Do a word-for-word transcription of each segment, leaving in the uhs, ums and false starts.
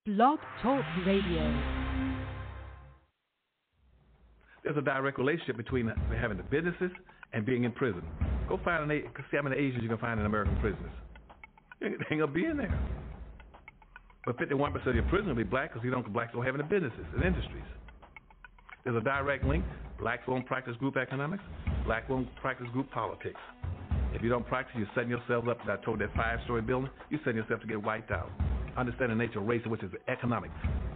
Blog Talk Radio. There's a direct relationship between having the businesses and being in prison. Go find an see how many Asians you can find in American prisons. They ain't gonna be in there. But fifty-one percent of your prisoners will be black because you don't blacks don't have any businesses and industries. There's a direct link. Blacks won't practice group economics. Blacks won't practice group politics. If you don't practice, you're setting yourself up. I told that five-story building, you're setting yourself to get wiped out. Understand the nature of race, which is economics.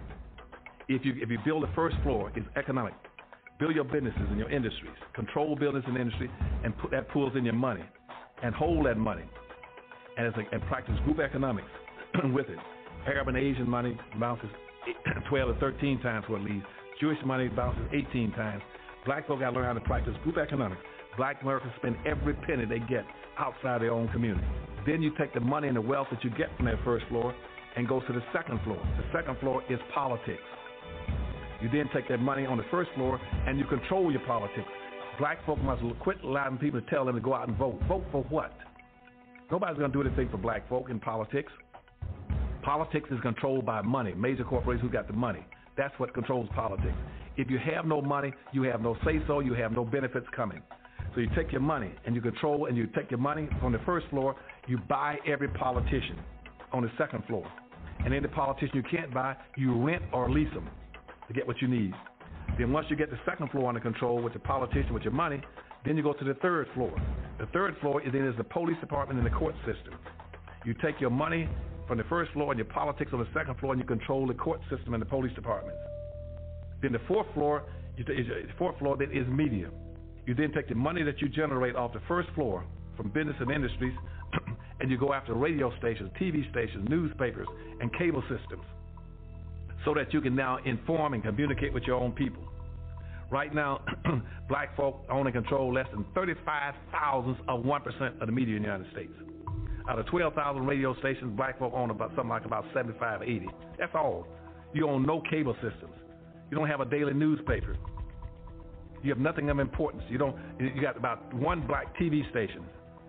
If you if you build the first floor, it's economic. Build your businesses and your industries. Control business and industry, and put that pulls in your money, and hold that money, and it's like, and practice group economics with it. Arab and Asian money bounces twelve to thirteen times what it leaves. Jewish money bounces eighteen times. Black folk got to learn how to practice group economics. Black Americans spend every penny they get outside their own community. Then you take the money and the wealth that you get from that first floor and go to the second floor. The second floor is politics. You then take that money on the first floor and you control your politics. Black folk must quit allowing people to tell them to go out and vote. Vote for what? Nobody's going to do anything for black folk in politics. Politics is controlled by money. Major corporations who got the money. That's what controls politics. If you have no money, you have no say-so, you have no benefits coming. So you take your money and you control, and you take your money on the first floor, you buy every politician on the second floor. And any politician you can't buy, you rent or lease them to get what you need. Then once you get the second floor under control with the politician, with your money, then you go to the third floor. The third floor is then is the police department and the court system. You take your money from the first floor and your politics on the second floor, and you control the court system and the police departments. Then the fourth floor, is the fourth floor then is media. You then take the money that you generate off the first floor from business and industries, and you go after radio stations, T V stations, newspapers, and cable systems, so that you can now inform and communicate with your own people. Right now, black folk own and control less than thirty-five thousandths of one percent of the media in the United States. Out of twelve thousand radio stations, black folk own about something like about seventy-five, eighty. That's all. You own no cable systems. You don't have a daily newspaper. You have nothing of importance. You don't. You got about one black T V station,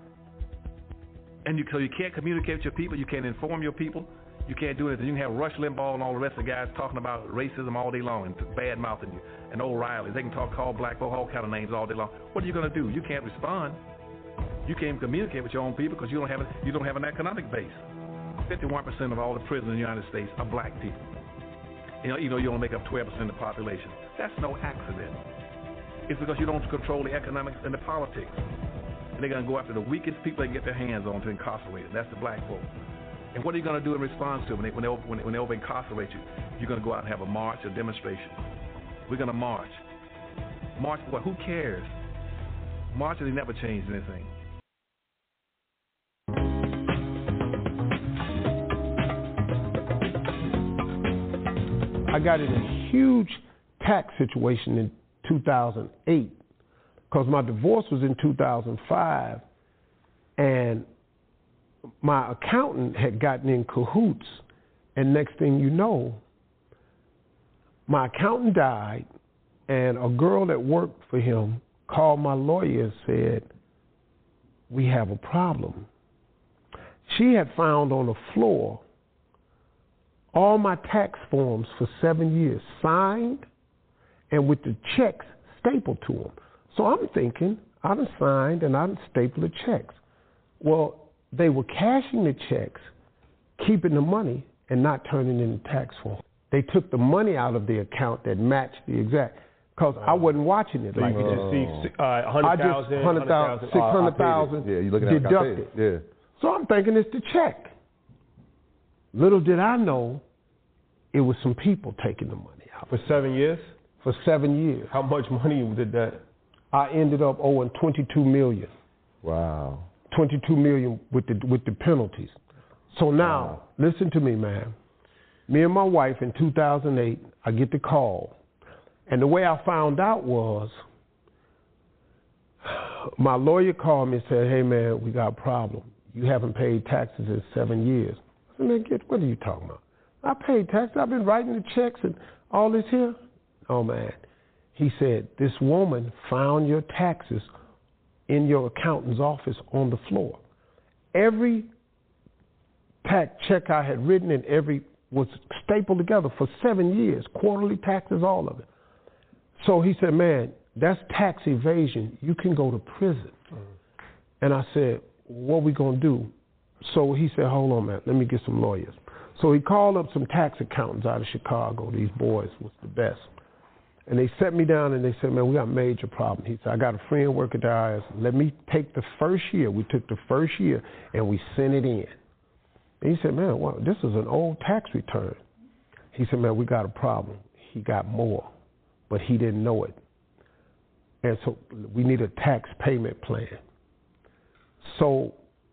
and you so you can't communicate with your people. You can't inform your people. You can't do anything. You can have Rush Limbaugh and all the rest of the guys talking about racism all day long and bad mouthing you, and O'Reilly. They can talk, call black folk all kind of names all day long. What are you going to do? You can't respond. You can't communicate with your own people because you don't have a, you don't have an economic base. fifty-one percent of all the prisoners in the United States are black people. You know, you know, you only make up twelve percent of the population. That's no accident. It's because you don't control the economics and the politics. And they're going to go after the weakest people they can get their hands on to incarcerate them. That's the black folk. And what are you going to do in response to it when they, when they, when they, when they over incarcerate you? You're going to go out and have a march, a demonstration. We're going to march. March, what? Who cares? Marches, they never changed anything. I got in a huge tax situation in two thousand eight because my divorce was in two thousand five, and my accountant had gotten in cahoots, and next thing you know, my accountant died, and a girl that worked for him called my lawyer and said, "We have a problem." She had found on the floor all my tax forms for seven years, signed and with the checks stapled to them. So I'm thinking, I done signed and I done stapled the checks. Well, they were cashing the checks, keeping the money, and not turning in the tax form. They took the money out of the account that matched the exact, because I wasn't watching it. So like you could just see uh, one hundred thousand, one hundred thousand, six hundred thousand yeah, you're looking at deducted. Yeah. So I'm thinking it's the check. Little did I know, it was some people taking the money out. For seven years? For seven years. How much money did that? I ended up owing twenty-two million dollars. Wow. twenty-two million dollars with the with the penalties. So now, wow. Listen to me, man. Me and my wife in two thousand eight, I get the call. And the way I found out was, my lawyer called me and said, "Hey, man, we got a problem. You haven't paid taxes in seven years. I said, "Man, get, what are you talking about? I paid taxes. I've been writing the checks and all this here." Oh, man. He said, "This woman found your taxes in your accountant's office on the floor. Every tax check I had written and every was stapled together for seven years, quarterly taxes, all of it. So he said, man, that's tax evasion. You can go to prison. Mm-hmm. And I said, what are we going to do? So he said, hold on, man, let me get some lawyers. So he called up some tax accountants out of Chicago. These boys was the best. And they set me down and they said, man, we got a major problem. He said, I got a friend working at the I R S. Let me take the first year. We took the first year and we sent it in. And he said, man, well, this is an old tax return. He said, man, we got a problem. He got more, but he didn't know it. And so we need a tax payment plan. So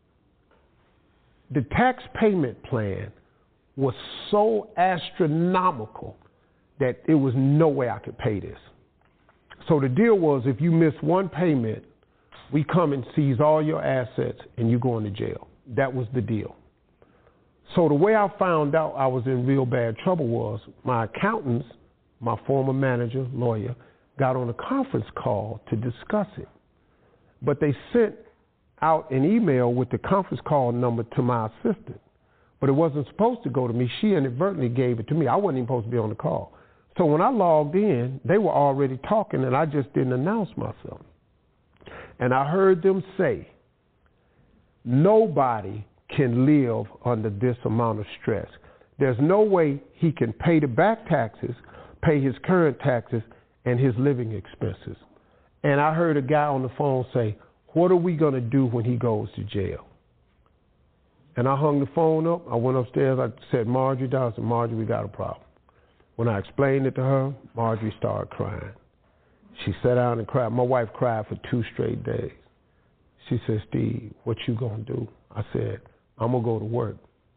the tax payment plan was so astronomical that there was no way I could pay this. So the deal was, if you miss one payment, we come and seize all your assets and you go into jail. That was the deal. So the way I found out I was in real bad trouble was my accountants, my former manager, lawyer, got on a conference call to discuss it. But they sent out an email with the conference call number to my assistant. But it wasn't supposed to go to me. She inadvertently gave it to me. I wasn't even supposed to be on the call. So when I logged in, they were already talking, and I just didn't announce myself. And I heard them say, nobody can live under this amount of stress. There's no way he can pay the back taxes, pay his current taxes, and his living expenses. And I heard a guy on the phone say, what are we going to do when he goes to jail? And I hung the phone up. I went upstairs. I said, Marjorie down. I said, Marjorie, we got a problem. When I explained it to her, Marjorie started crying. She sat down and cried. My wife cried for two straight days. She said, Steve, what you going to do? I said, I'm going to go to work.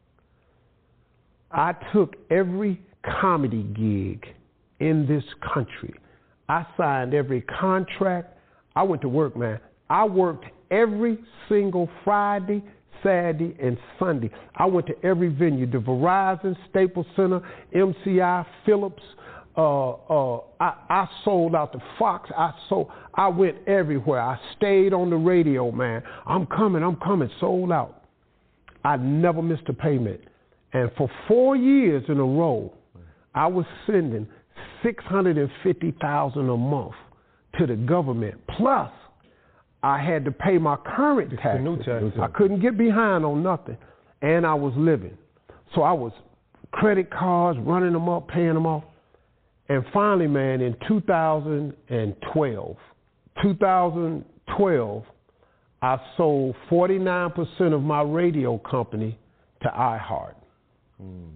I took every comedy gig in this country. I signed every contract. I went to work, man. I worked every single Friday, Saturday, and Sunday. I went to every venue, the Verizon, Staples Center, M C I, Phillips. Uh, uh, I, I sold out the Fox. I sold. I went everywhere. I stayed on the radio, man. I'm coming, I'm coming, sold out. I never missed a payment. And for four years in a row, I was sending six hundred fifty thousand dollars a month to the government. Plus, I had to pay my current taxes. New taxes. I couldn't get behind on nothing. And I was living. So I was credit cards, running them up, paying them off. And finally, man, in two thousand twelve, two thousand twelve, I sold forty-nine percent of my radio company to iHeart. Mm.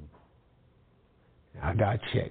I got a check,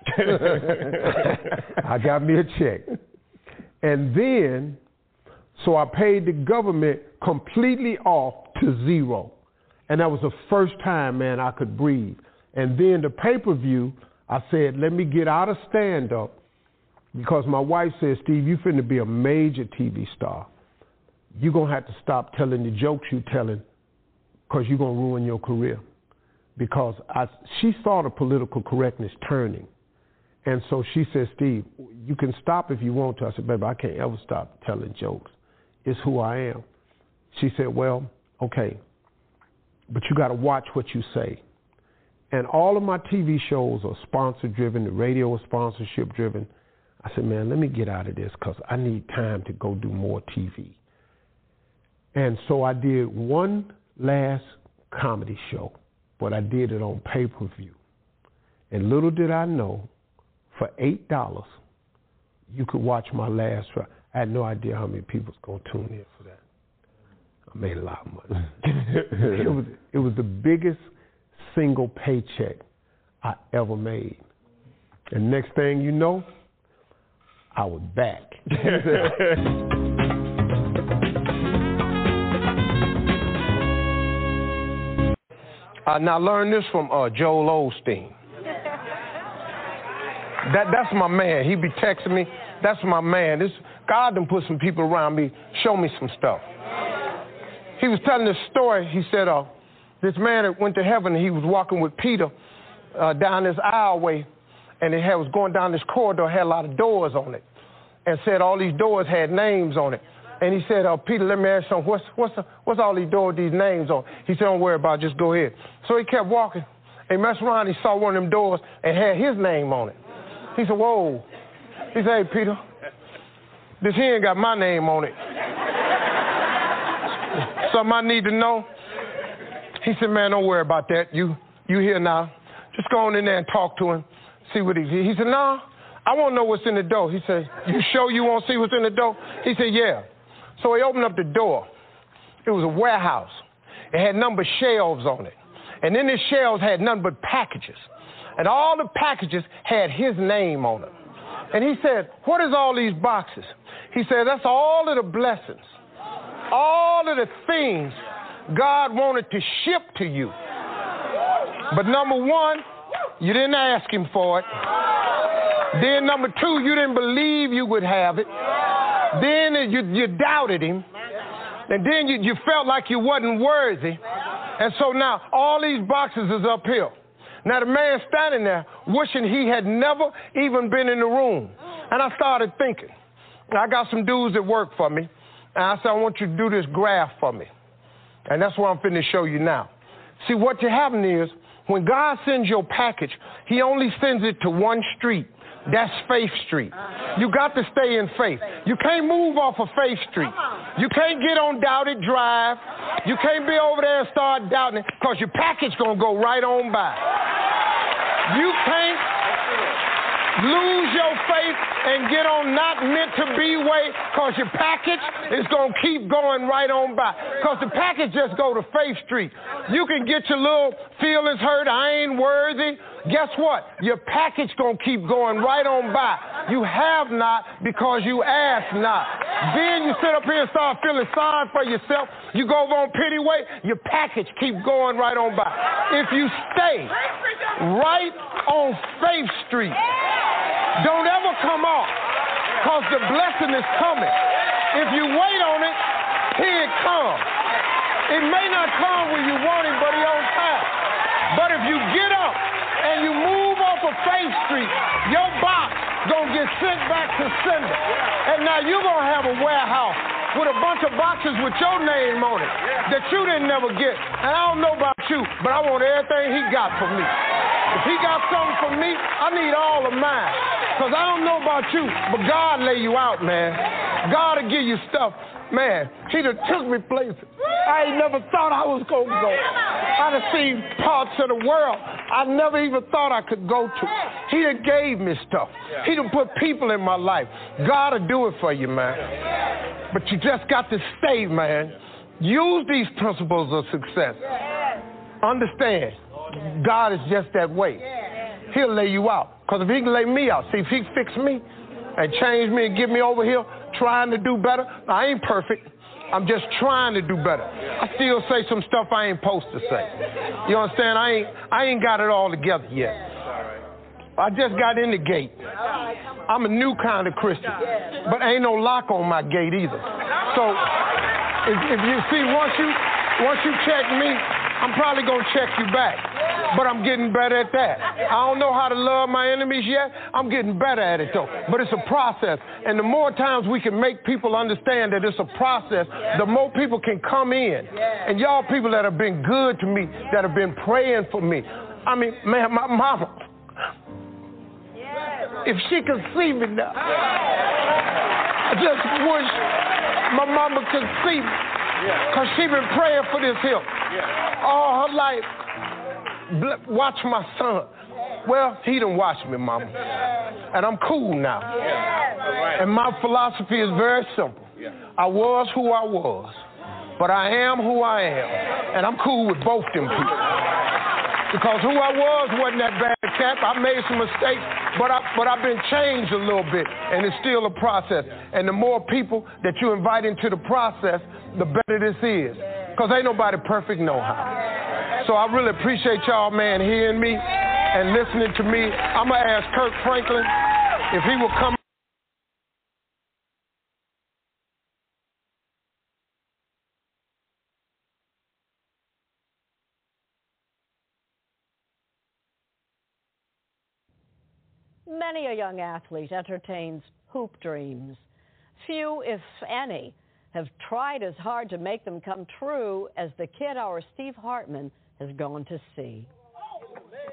man. I got me a check. And then, so I paid the government completely off to zero. And that was the first time, man, I could breathe. And then the pay-per-view, I said, let me get out of stand-up, because my wife said, Steve, you finna be a major T V star. You're going to have to stop telling the jokes you're telling, because you're going to ruin your career. Because I, she saw the political correctness turning. And so she said, Steve, you can stop if you want to. I said, baby, I can't ever stop telling jokes. It's who I am. She said, well, okay, but you got to watch what you say. And all of my T V shows are sponsor-driven. The radio is sponsorship-driven. I said, man, let me get out of this because I need time to go do more T V. And so I did one last comedy show, but I did it on pay-per-view. And little did I know, for eight dollars, you could watch my last show. I had no idea how many people was going to tune in for that. I made a lot of money. it, was, it was the biggest single paycheck I ever made. And next thing you know, I was back. uh, now, learn this from uh, Joel Osteen. That, that's my man. He be texting me. That's my man. This, God done put some people around me, show me some stuff. He was telling this story. He said, uh, this man that went to heaven, and he was walking with Peter uh, down this aisleway, and it had, was going down this corridor, had a lot of doors on it, and said all these doors had names on it. And he said, uh, Peter, let me ask you something. What's, what's, the, what's all these doors, these names on? He said, don't worry about it, just go ahead. So he kept walking, He messed around, he saw one of them doors and had his name on it. He said, whoa. He said, hey, Peter, this here ain't got my name on it. Something I need to know? He said, man, don't worry about that. You you here now. Just go on in there and talk to him, see what he He said, no, I want to know what's in the door. He said, you sure you want to see what's in the door? He said, yeah. So he opened up the door. It was a warehouse. It had number of shelves on it. And in the shelves had nothing but packages. And all the packages had his name on them. And he said, what is all these boxes? He said, that's all of the blessings, all of the things God wanted to ship to you. But number one, you didn't ask him for it. Then number two, you didn't believe you would have it. Then you, you doubted him. And then you, you felt like you wasn't worthy. And so now all these boxes is uphill. Now the man standing there wishing he had never even been in the room. And I started thinking, I got some dudes that work for me. And I said, I want you to do this graph for me. And that's what I'm finna show you now. See, what you having is, when God sends your package, he only sends it to one street. That's Faith Street. You got to stay in faith. You can't move off of Faith Street. You can't get on Doubted Drive. You can't be over there and start doubting it, because your package going to go right on by. You can't lose your faith and get on not meant to be way, because your package is going to keep going right on by. Because the package just go to Faith Street. You can get your little feelings hurt, I ain't worthy. Guess what? Your package going to keep going right on by. You have not because you ask not. Then you sit up here and start feeling sorry for yourself. You go over on pity way, your package keep going right on by. If you stay right on Faith Street, don't ever come off, because the blessing is coming. If you wait on it, here it comes. It may not come when you want it, but it's on time. But if you get up and you move off of Faith Street, your box gonna get sent back to sender. And now you're gonna have a warehouse with a bunch of boxes with your name on it that you didn't never get. And I don't know about you, but I want everything he got for me. If he got something for me, I need all of mine. Because I don't know about you, but God lay you out, man. God will give you stuff. Man, he done took me places I ain't never thought I was going to go. I done seen parts of the world I never even thought I could go to. He done gave me stuff. He done put people in my life. God will do it for you, man. But you just got to stay, man. Use these principles of success. Understand, God is just that way. He'll lay you out. Because if he can lay me out, see, if he fix me and change me and get me over here trying to do better, I ain't perfect. I'm just trying to do better. I still say some stuff I ain't supposed to say. You understand? I ain't, I ain't got it all together yet. I just got in the gate. I'm a new kind of Christian. But ain't no lock on my gate either. So if, if you see, once you, once you check me, I'm probably going to check you back. But I'm getting better at that. I don't know how to love my enemies yet. I'm getting better at it, though. But it's a process. And the more times we can make people understand that it's a process, the more people can come in. And y'all people that have been good to me, that have been praying for me. I mean, man, my mama, if she could see me now, I just wish my mama could see me. Because she been praying for this here all her life. Watch my son. Well, he done watched me, mama. And I'm cool now. And my philosophy is very simple. I was who I was, but I am who I am. And I'm cool with both them people. Because who I was wasn't that bad cat. I made some mistakes, but, I, but I've been changed a little bit, and it's still a process. And the more people that you invite into the process, the better this is. Because ain't nobody perfect no how. So I really appreciate y'all, man, hearing me and listening to me. I'm going to ask Kirk Franklin if he will come. Many a young athlete entertains hoop dreams. Few, if any, have tried as hard to make them come true as the kid our Steve Hartman has gone to see.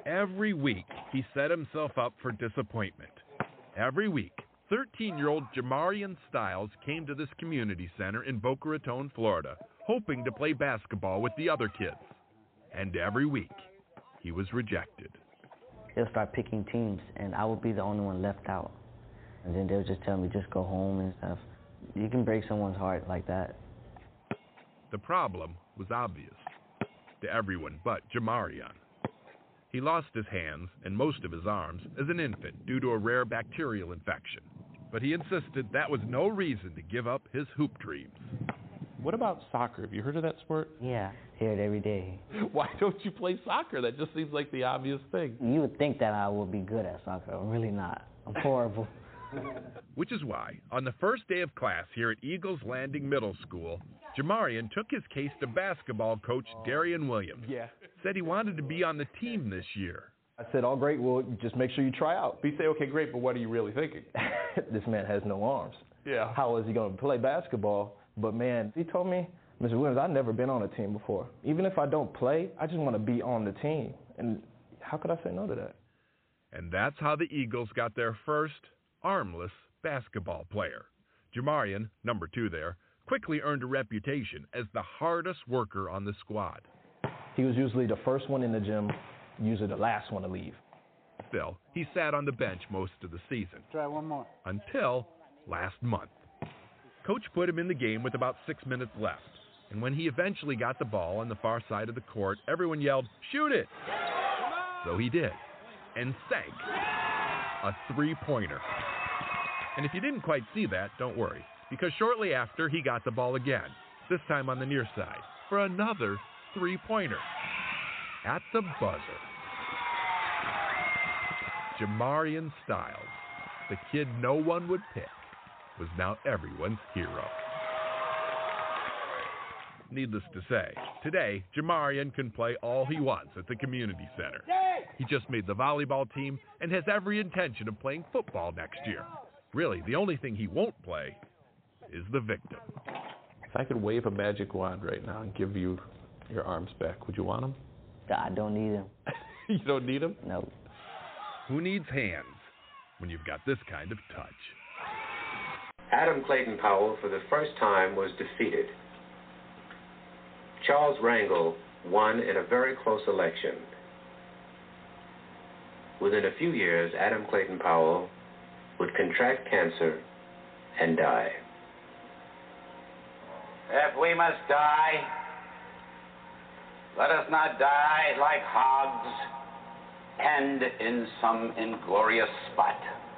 Every week, he set himself up for disappointment. Every week, thirteen-year-old Jamarian Styles came to this community center in Boca Raton, Florida, hoping to play basketball with the other kids. And every week, he was rejected. They'll start picking teams, and I would be the only one left out. And then they'll just tell me, just go home and stuff. You can break someone's heart like that. The problem was obvious to everyone but Jamarian. He lost his hands and most of his arms as an infant due to a rare bacterial infection. But he insisted that was no reason to give up his hoop dreams. What about soccer? Have you heard of that sport? Yeah, hear it every day. Why don't you play soccer? That just seems like the obvious thing. You would think that I would be good at soccer. I'm really not. I'm horrible. Which is why, on the first day of class here at Eagles Landing Middle School, Jamarian took his case to basketball coach Darian Williams. Yeah. Said he wanted to be on the team this year. I said, all great, well, just make sure you try out. He said, okay, great, but what are you really thinking? This man has no arms. Yeah. How is he going to play basketball? But, man, he told me, Mister Williams, I've never been on a team before. Even if I don't play, I just want to be on the team. And how could I say no to that? And that's how the Eagles got their first armless basketball player. Jamarian, number two there, quickly earned a reputation as the hardest worker on the squad. He was usually the first one in the gym, usually the last one to leave. Still, he sat on the bench most of the season. Try one more. Until last month. Coach put him in the game with about six minutes left. And when he eventually got the ball on the far side of the court, everyone yelled, "Shoot it!" So he did, and sank a three-pointer. And if you didn't quite see that, don't worry, because shortly after, he got the ball again, this time on the near side, for another three-pointer at the buzzer. Jamarian Styles, the kid no one would pick, was now everyone's hero. Needless to say, today, Jamarian can play all he wants at the community center. He just made the volleyball team and has every intention of playing football next year. Really, the only thing he won't play is the victim. If I could wave a magic wand right now and give you your arms back, would you want them? I don't need them. You don't need them? No. Who needs hands when you've got this kind of touch? Adam Clayton Powell, for the first time, was defeated. Charles Rangel won in a very close election. Within a few years, Adam Clayton Powell would contract cancer and die. If we must die, let us not die like hogs, penned in some inglorious spot.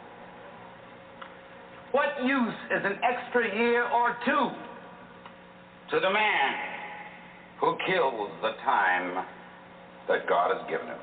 What use is an extra year or two to the man who kills the time that God has given him?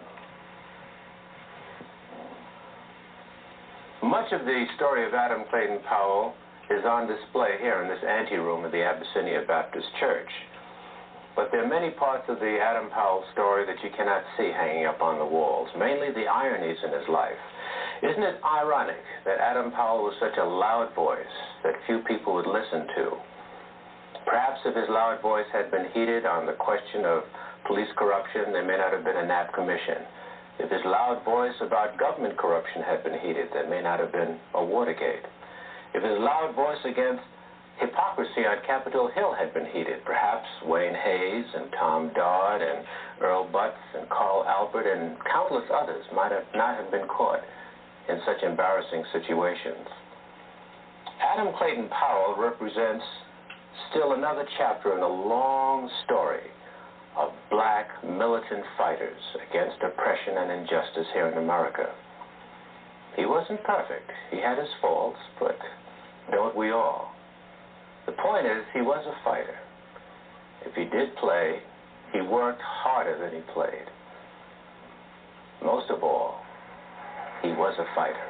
Much of the story of Adam Clayton Powell is on display here in this anteroom of the Abyssinia Baptist Church. But there are many parts of the Adam Powell story that you cannot see hanging up on the walls, mainly the ironies in his life. Isn't it ironic that Adam Powell was such a loud voice that few people would listen to? Perhaps if his loud voice had been heated on the question of police corruption, there may not have been a Knapp Commission. If his loud voice about government corruption had been heated, there may not have been a Watergate. If his loud voice against hypocrisy on Capitol Hill had been heated, perhaps Wayne Hayes and Tom Dodd and Earl Butz and Carl Albert and countless others might have not have been caught in such embarrassing situations. Adam Clayton Powell represents still another chapter in a long story of black militant fighters against oppression and injustice here in America. He wasn't perfect. He had his faults, but don't we all? The point is, he was a fighter. If he did play, he worked harder than he played. Most of all, he was a fighter.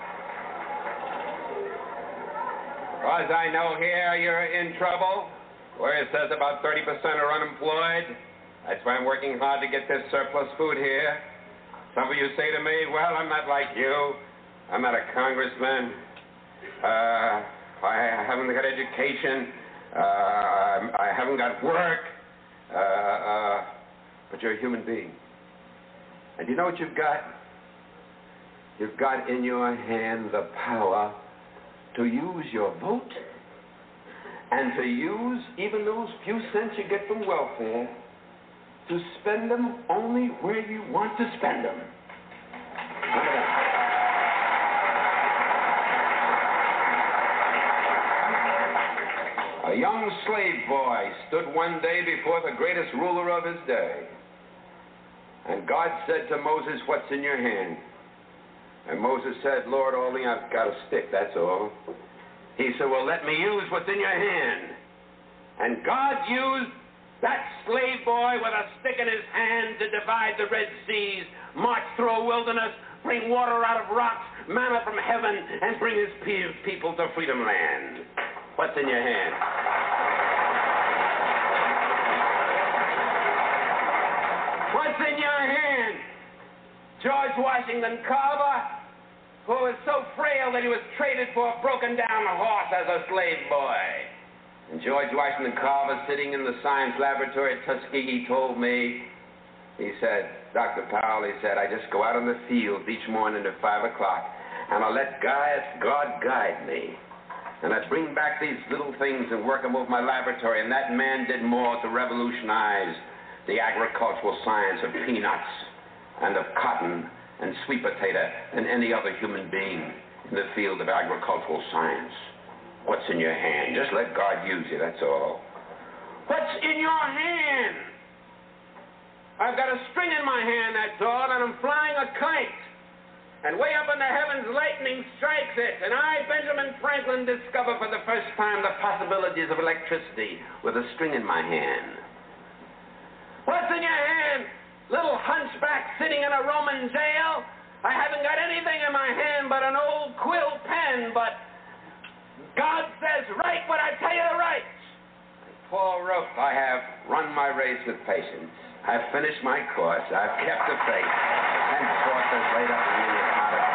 As I know here, you're in trouble, where it says about thirty percent are unemployed. That's why I'm working hard to get this surplus food here. Some of you say to me, well, I'm not like you. I'm not a congressman. Uh, I haven't got education. Uh, I haven't got work. Uh, uh, but you're a human being. And you know what you've got? You've got in your hand the power to use your vote and to use even those few cents you get from welfare to spend them only where you want to spend them. Remember that. A young slave boy stood one day before the greatest ruler of his day. And God said to Moses, "What's in your hand?" And Moses said, "Lord, only I've got a stick, that's all." He said, "Well, let me use what's in your hand." And God used that slave boy with a stick in his hand to divide the Red Seas, march through a wilderness, bring water out of rocks, manna from heaven, and bring his people to Freedom Land. What's in your hand? What's in your hand? George Washington Carver, who was so frail that he was traded for a broken-down horse as a slave boy. And George Washington Carver, sitting in the science laboratory at Tuskegee, told me, he said, "Doctor Powell," he said, "I just go out in the field each morning at five o'clock, and I let God guide me. And I bring back these little things and work them over my laboratory, and that man did more to revolutionize the agricultural science of peanuts and of cotton and sweet potato than any other human being in the field of agricultural science." What's in your hand? Just let God use you, that's all. What's in your hand? I've got a string in my hand, that's all, and I'm flying a kite. And way up in the heavens, lightning strikes it. And I, Benjamin Franklin, discover for the first time the possibilities of electricity with a string in my hand. What's in your hand? Little hunchback sitting in a Roman jail? I haven't got anything in my hand but an old quill pen, but God says, "Write what I tell you to write." Paul wrote, "I have run my race with patience. I've finished my course. I've kept the faith. Henceforth is laid up for me a pot of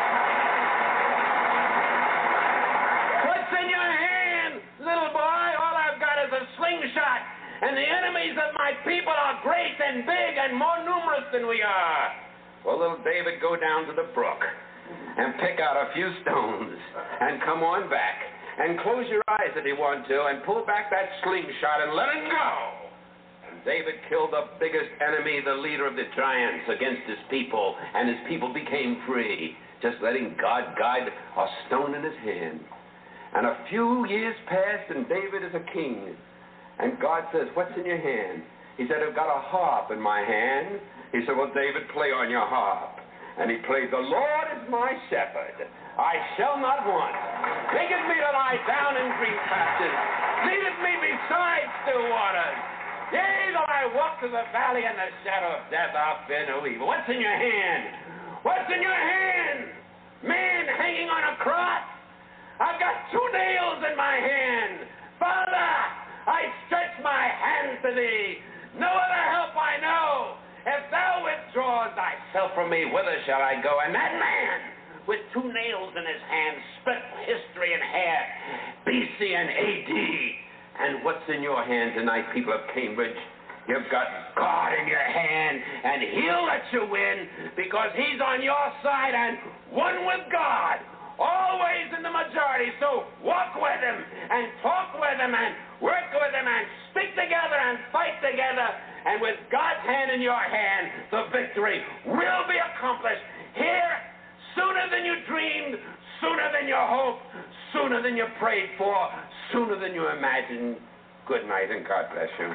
faith." What's in your hand, little boy? All I've got is a slingshot, and the enemies of my people are great and big and more numerous than we are. Well, little David, go down to the brook and pick out a few stones and come on back and close your eyes if you want to and pull back that slingshot and let it go. And David killed the biggest enemy, the leader of the giants, against his people, and his people became free, just letting God guide a stone in his hand. And a few years passed, and David is a king. And God says, "What's in your hand?" He said, "I've got a harp in my hand." He said, "Well, David, play on your harp." And he played, "The Lord is my shepherd. I shall not want. Maketh me to lie down in green pastures. Leadeth me beside still waters. Yea, though I walk through the valley in the shadow of death, I'll fear no evil." What's in your hand? What's in your hand? Man hanging on a cross? I've got two nails in my hand. Father, I stretch my hands to thee. No other help I know. If thou withdraws thyself from me, whither shall I go? And that man, with two nails in his hand, split history in half, B C and A D. And what's in your hand tonight, people of Cambridge? You've got God in your hand, and he'll let you win because he's on your side and one with God, always in the majority. So walk with him and talk with him and work with him and stick together and fight together. And with God's hand in your hand, the victory will be accomplished here sooner than you dreamed, sooner than you hoped, sooner than you prayed for, sooner than you imagined. Good night, and God bless you.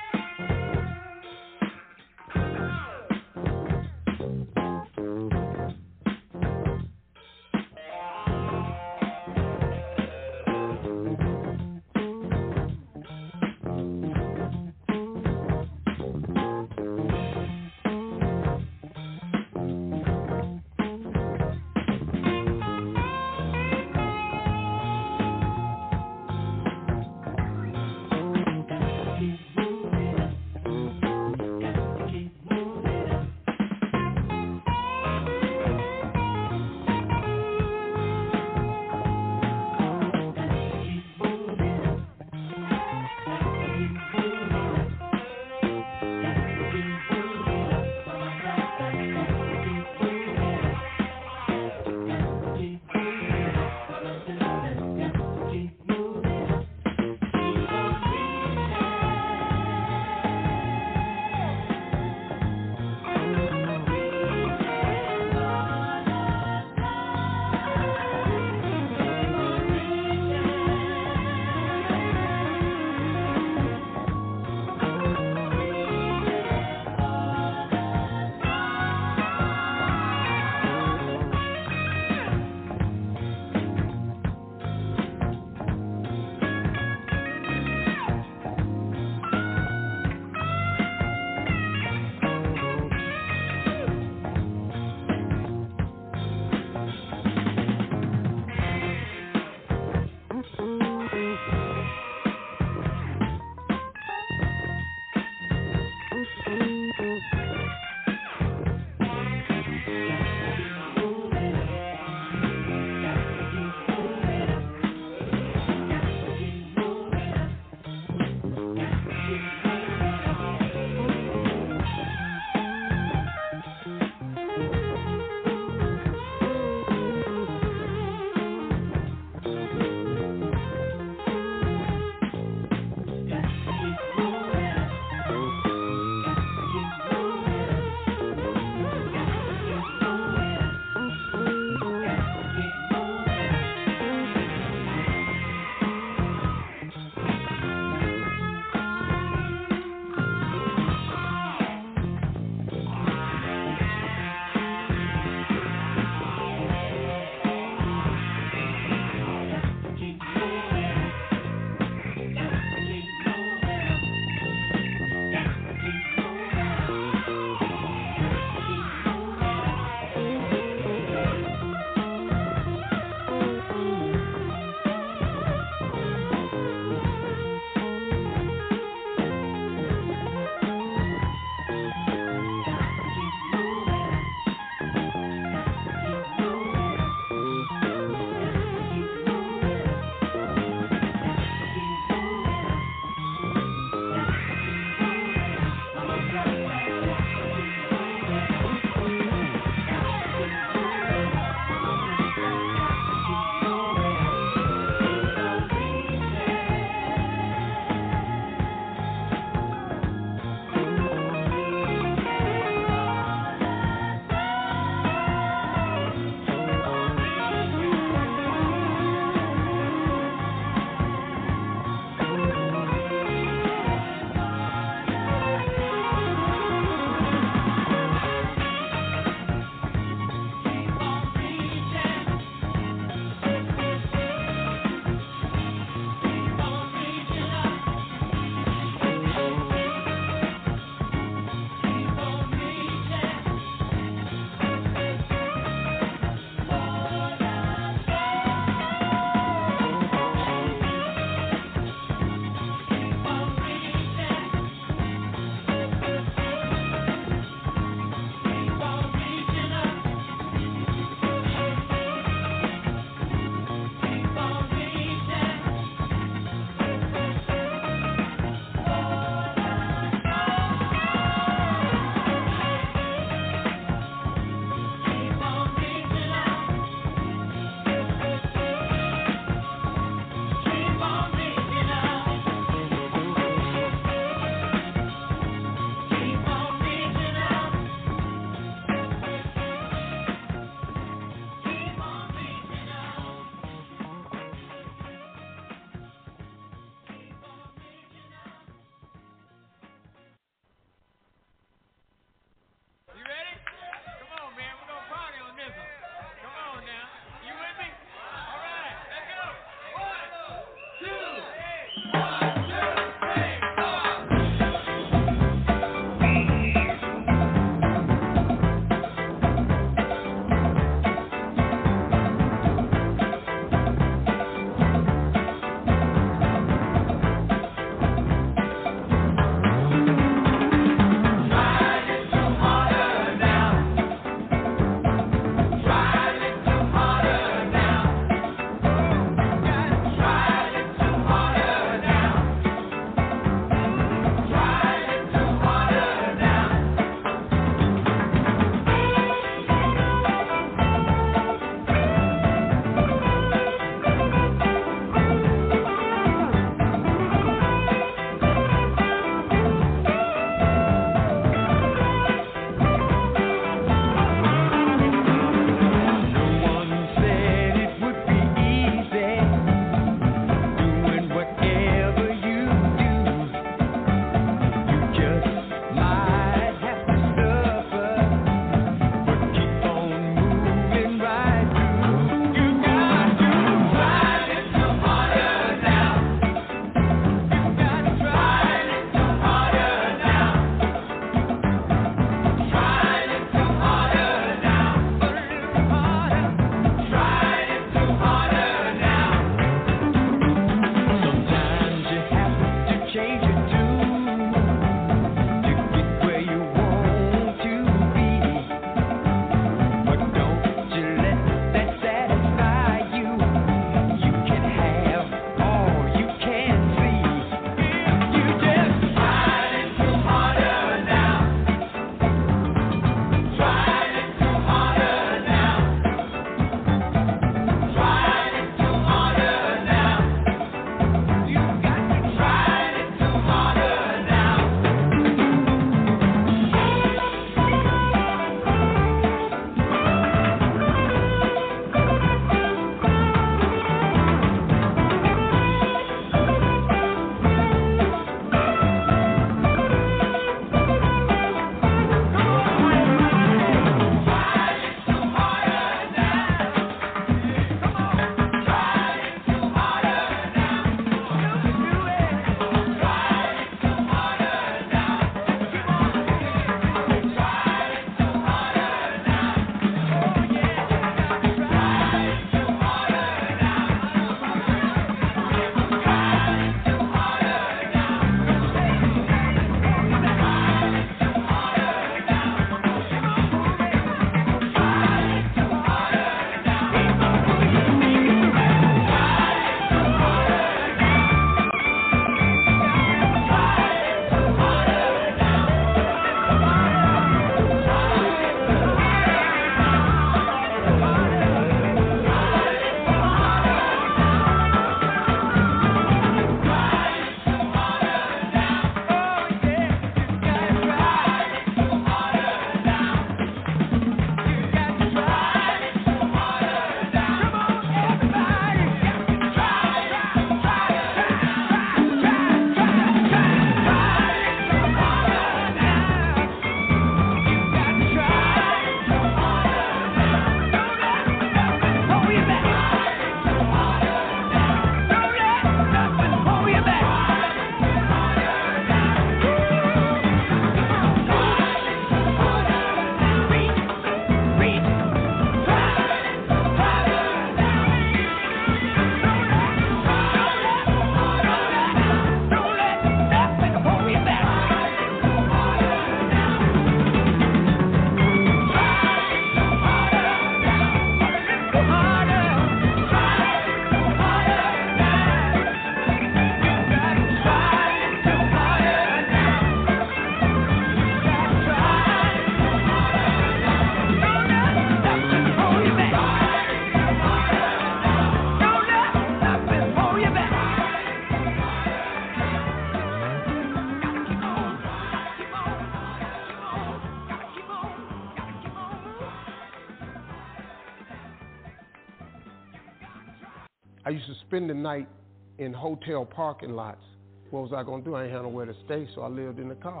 I used to spend the night in hotel parking lots. What was I going to do? I ain't had nowhere to stay, so I lived in the car.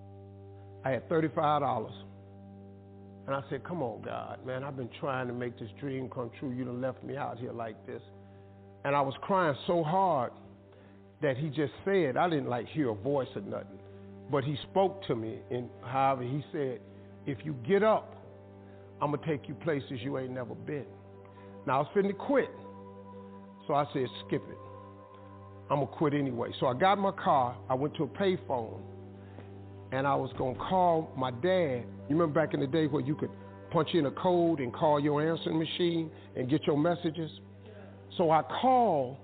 I had thirty-five dollars. And I said, come on, God, man, I've been trying to make this dream come true. You done left me out here like this. And I was crying so hard that he just said, I didn't like hear a voice or nothing, but he spoke to me. And however, he said, if you get up, I'm going to take you places you ain't never been. Now, I was finna quit. So I said, skip it. I'm going to quit anyway. So I got in my car. I went to a payphone. And I was going to call my dad. You remember back in the day where you could punch in a code and call your answering machine and get your messages? So I called,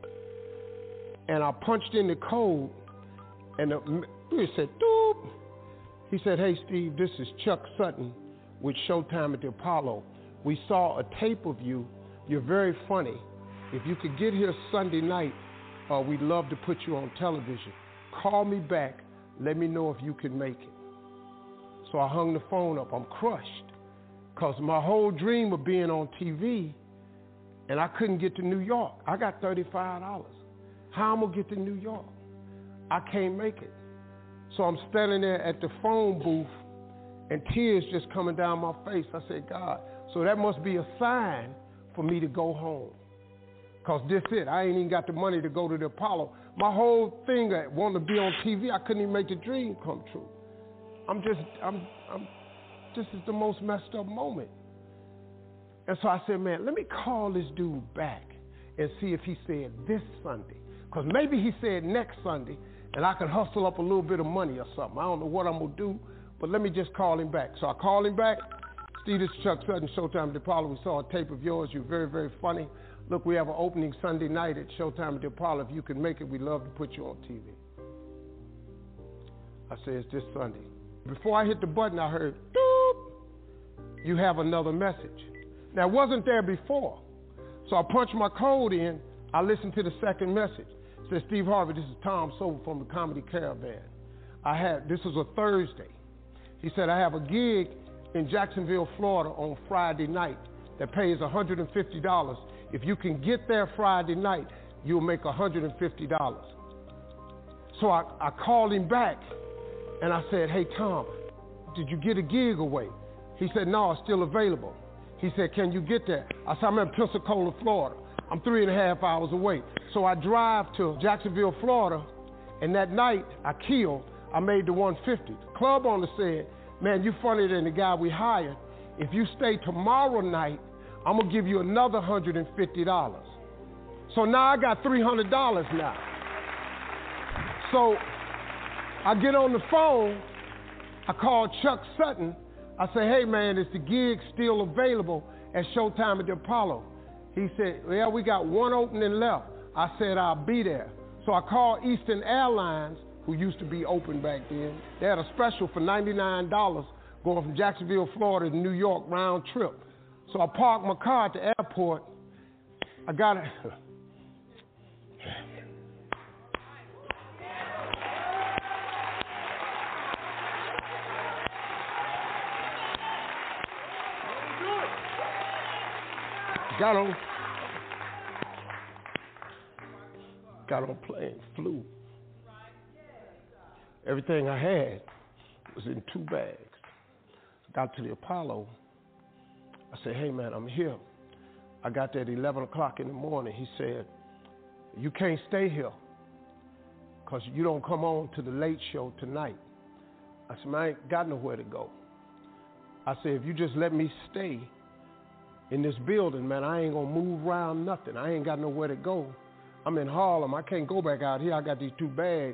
and I punched in the code, and the, it said, doop. He said, hey, Steve, this is Chuck Sutton with Showtime at the Apollo. We saw a tape of you. You're very funny. If you could get here Sunday night, uh, we'd love to put you on television. Call me back. Let me know if you can make it. So I hung the phone up. I'm crushed because my whole dream of being on T V, and I couldn't get to New York. I got thirty-five dollars. How am I going to get to New York? I can't make it. So I'm standing there at the phone booth, and tears just coming down my face. I said, God, so that must be a sign for me to go home. Because this it. I ain't even got the money to go to the Apollo. My whole thing that wanted to be on T V, I couldn't even make the dream come true. I'm just, I'm, I'm, this is the most messed up moment. And so I said, man, let me call this dude back and see if he said this Sunday. Because maybe he said next Sunday, and I could hustle up a little bit of money or something. I don't know what I'm going to do, but let me just call him back. So I called him back. Steve, this is Chuck Sutton, Showtime at the Apollo. We saw a tape of yours. You're very, very funny. Look, we have an opening Sunday night at Showtime at the Apollo. If you can make it, we'd love to put you on T V. I said, it's this Sunday. Before I hit the button, I heard, doop, you have another message. Now, it wasn't there before. So I punched my code in. I listened to the second message. It said, Steve Harvey, this is Tom Sober from the Comedy Caravan. I had, this was a Thursday. He said, I have a gig in Jacksonville, Florida on Friday night that pays one hundred fifty dollars. If you can get there Friday night, you'll make one hundred fifty dollars. So I, I called him back, and I said, hey, Tom, did you get a gig away? He said, no, it's still available. He said, can you get there? I said, I'm in Pensacola, Florida. I'm three and a half hours away. So I drive to Jacksonville, Florida, and that night I killed. I made the one hundred fifty. The club owner said, man, you funnier than the guy we hired. If you stay tomorrow night, I'm going to give you another one hundred fifty dollars. So now I got three hundred dollars now. So I get on the phone. I call Chuck Sutton. I say, hey, man, is the gig still available at Showtime at the Apollo? He said, well, we got one opening left. I said, I'll be there. So I called Eastern Airlines, who used to be open back then. They had a special for ninety-nine dollars going from Jacksonville, Florida to New York round trip. So I parked my car at the airport. I got it. Got on. Got on plane, flew. Everything I had was in two bags. Got to the Apollo. I said, hey, man, I'm here. I got there at eleven o'clock in the morning. He said, you can't stay here because you don't come on to the late show tonight. I said, man, I ain't got nowhere to go. I said, if you just let me stay in this building, man, I ain't going to move around nothing. I ain't got nowhere to go. I'm in Harlem. I can't go back out here. I got these two bags.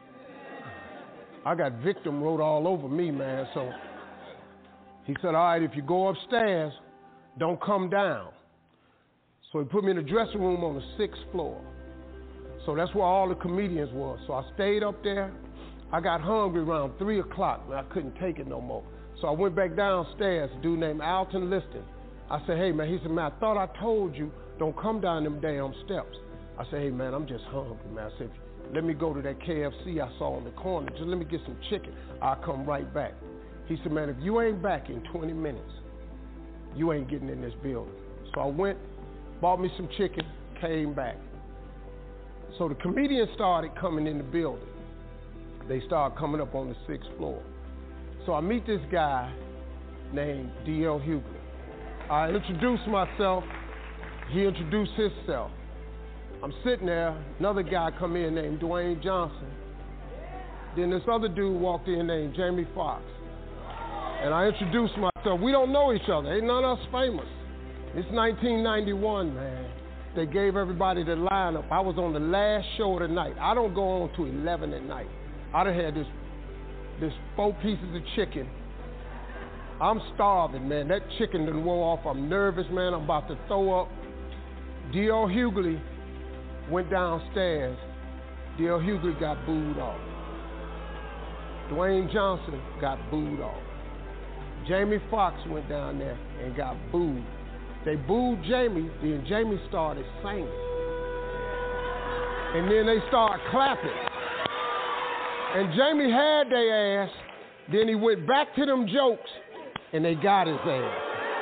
I got victim wrote all over me, man. So he said, all right, if you go upstairs, don't come down. So he put me in the dressing room on the sixth floor. So that's where all the comedians were. So I stayed up there. I got hungry around three o'clock, and I couldn't take it no more. So I went back downstairs, a dude named Alton Liston. I said, hey, man, he said, man, I thought I told you, don't come down them damn steps. I said, hey, man, I'm just hungry, man. I said, let me go to that K F C I saw on the corner. Just let me get some chicken. I'll come right back. He said, man, if you ain't back in twenty minutes, you ain't getting in this building. So I went, bought me some chicken, came back. So the comedians started coming in the building. They started coming up on the sixth floor. So I meet this guy named D L Hughley. I introduce myself. He introduced himself. I'm sitting there. Another guy come in named Dwayne Johnson. Then this other dude walked in named Jamie Foxx. And I introduced myself. We don't know each other. Ain't none of us famous. It's nineteen ninety-one, man. They gave everybody the lineup. I was on the last show of the night. I don't go on to eleven at night. I done had this, this four pieces of chicken. I'm starving, man. That chicken done wore off. I'm nervous, man. I'm about to throw up. D L Hughley went downstairs. D L Hughley got booed off. Dwayne Johnson got booed off. Jamie Foxx went down there and got booed. They booed Jamie, then Jamie started singing. And then they started clapping. And Jamie had their ass, then he went back to them jokes, and they got his ass.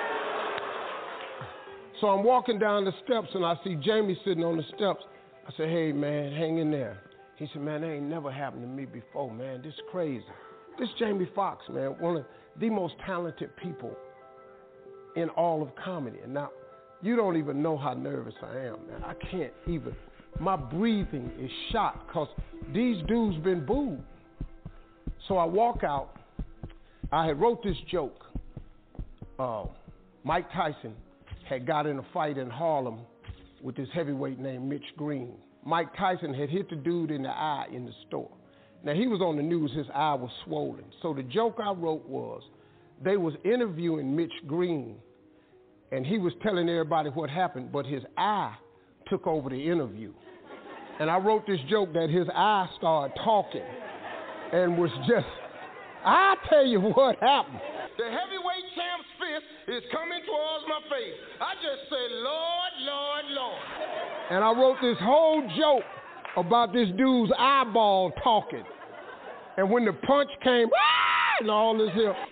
So I'm walking down the steps, and I see Jamie sitting on the steps. I said, hey, man, hang in there. He said, man, that ain't never happened to me before, man. This is crazy. This is Jamie Foxx, man, one of the most talented people in all of comedy. And now, you don't even know how nervous I am, man. I can't even. My breathing is shot because these dudes been booed. So I walk out. I had wrote this joke. Uh, Mike Tyson had got in a fight in Harlem with this heavyweight named Mitch Green. Mike Tyson had hit the dude in the eye in the store. Now, he was on the news. His eye was swollen. So the joke I wrote was, they was interviewing Mitch Green, and he was telling everybody what happened, but his eye took over the interview. And I wrote this joke that his eye started talking and was just, I tell you what happened. The heavyweight champ's fist is coming towards my face. I just said, Lord, Lord, Lord. And I wrote this whole joke about this dude's eyeball talking. And when the punch came, ah, and all this here,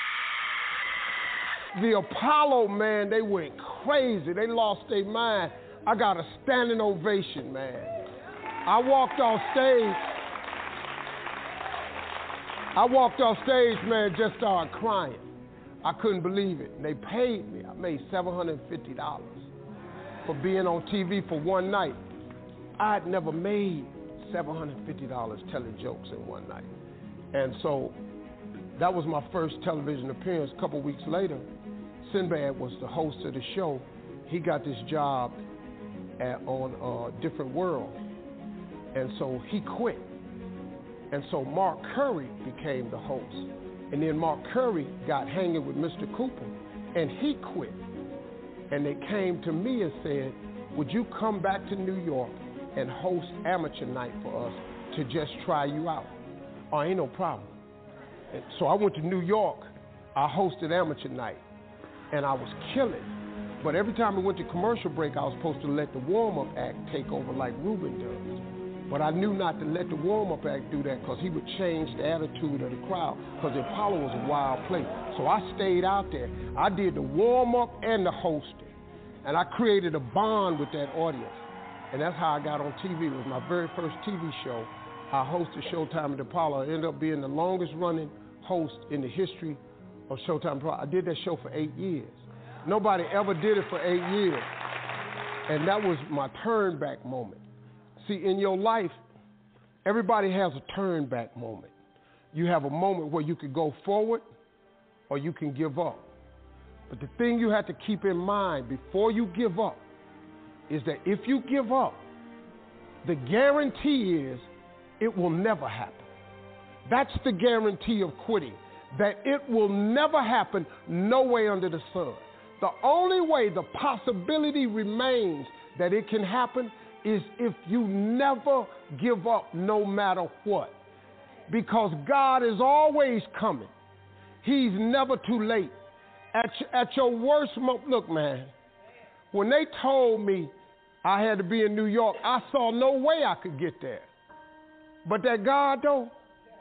the Apollo, man, they went crazy. They lost their mind. I got a standing ovation, man. I walked off stage. I walked off stage, man, just started crying. I couldn't believe it. And they paid me. I made seven hundred fifty dollars for being on T V for one night. I had never made seven hundred fifty dollars telling jokes in one night. And so that was my first television appearance. A couple weeks later, Sinbad was the host of the show. He got this job at, on uh, Different World. And so he quit. And so Mark Curry became the host. And then Mark Curry got hanging with Mister Cooper, and he quit. And they came to me and said, would you come back to New York and host Amateur Night for us to just try you out? Oh, ain't no problem. And so I went to New York. I hosted Amateur Night, and I was killing. But every time we went to commercial break, I was supposed to let the warm-up act take over like Ruben does. But I knew not to let the warm-up act do that because he would change the attitude of the crowd because the Apollo was a wild place. So I stayed out there. I did the warm-up and the hosting. And I created a bond with that audience. And that's how I got on T V. It was my very first T V show. I hosted Showtime at the Apollo. I ended up being the longest-running host in the history of Showtime. I did that show for eight years. Nobody ever did it for eight years. And that was my turn-back moment. See, in your life, everybody has a turn-back moment. You have a moment where you could go forward or you can give up. But the thing you have to keep in mind before you give up is that if you give up, the guarantee is it will never happen. That's the guarantee of quitting, that it will never happen no way under the sun. The only way the possibility remains that it can happen is if you never give up no matter what. Because God is always coming. He's never too late. At, at your worst moment, look, man, when they told me I had to be in New York, I saw no way I could get there. But that God, though,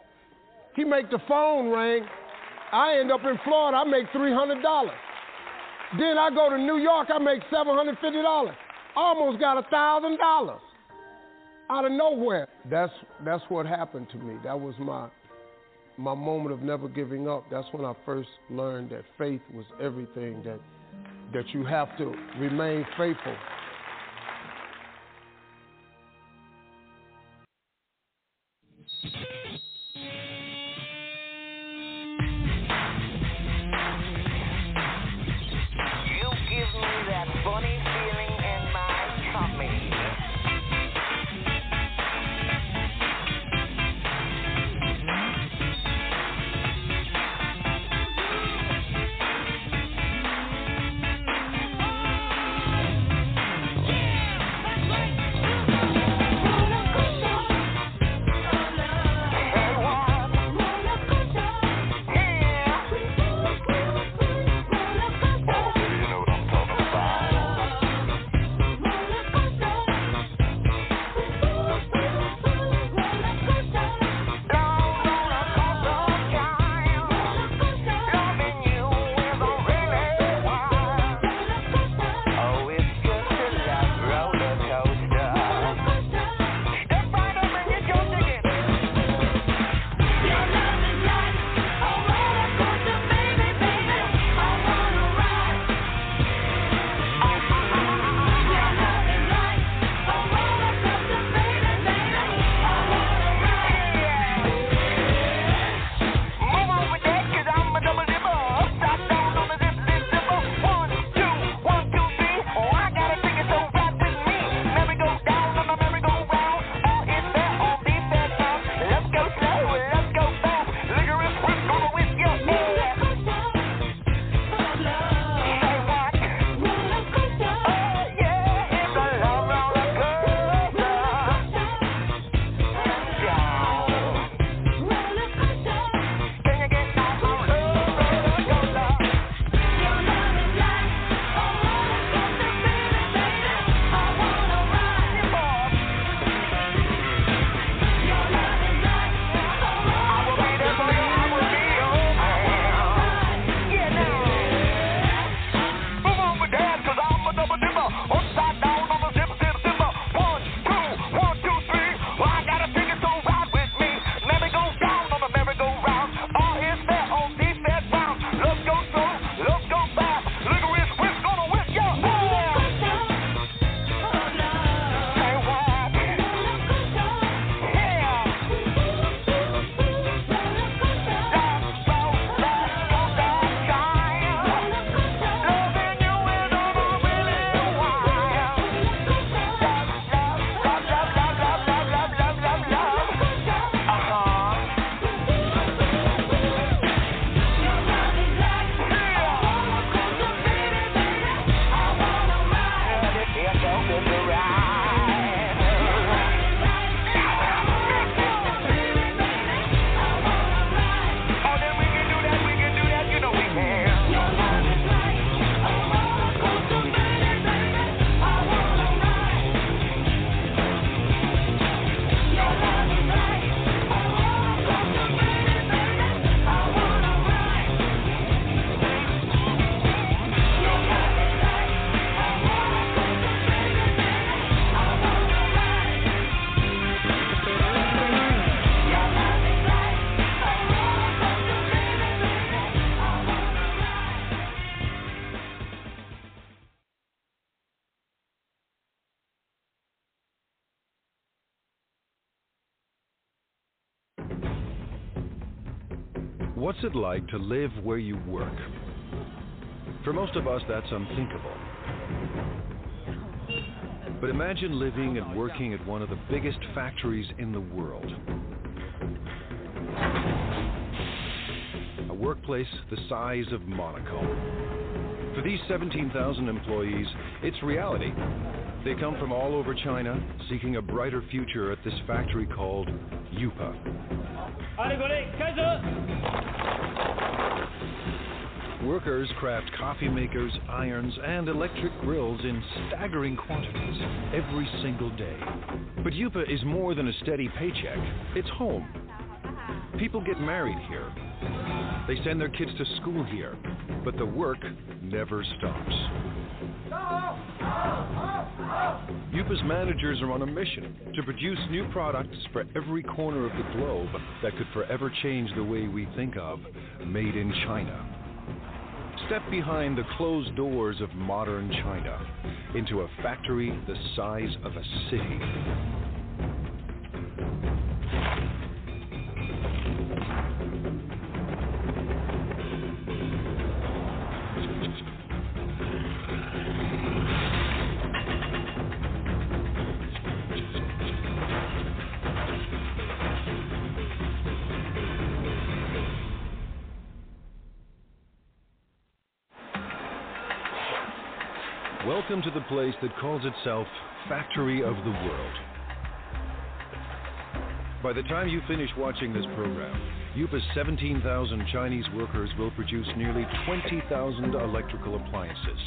he make the phone ring. I end up in Florida, I make three hundred dollars. Then I go to New York, I make seven hundred fifty dollars. Almost got one thousand dollars. out of nowhere. That's that's what happened to me. That was my my moment of never giving up. That's when I first learned that faith was everything, that that you have to remain faithful. What's it like to live where you work? For most of us, that's unthinkable. But imagine living and working at one of the biggest factories in the world. A workplace the size of Monaco. For these seventeen thousand employees, it's reality. They come from all over China, seeking a brighter future at this factory called Yupa. Workers craft coffee makers, irons, and electric grills in staggering quantities every single day. But Yupa is more than a steady paycheck. It's home. People get married here. They send their kids to school here. But the work never stops. Yupa Yupa's managers are on a mission to produce new products for every corner of the globe that could forever change the way we think of made in China. Step behind the closed doors of modern China into a factory the size of a city. Welcome to the place that calls itself Factory of the World. By the time you finish watching this program, Yupa's seventeen thousand Chinese workers will produce nearly twenty thousand electrical appliances.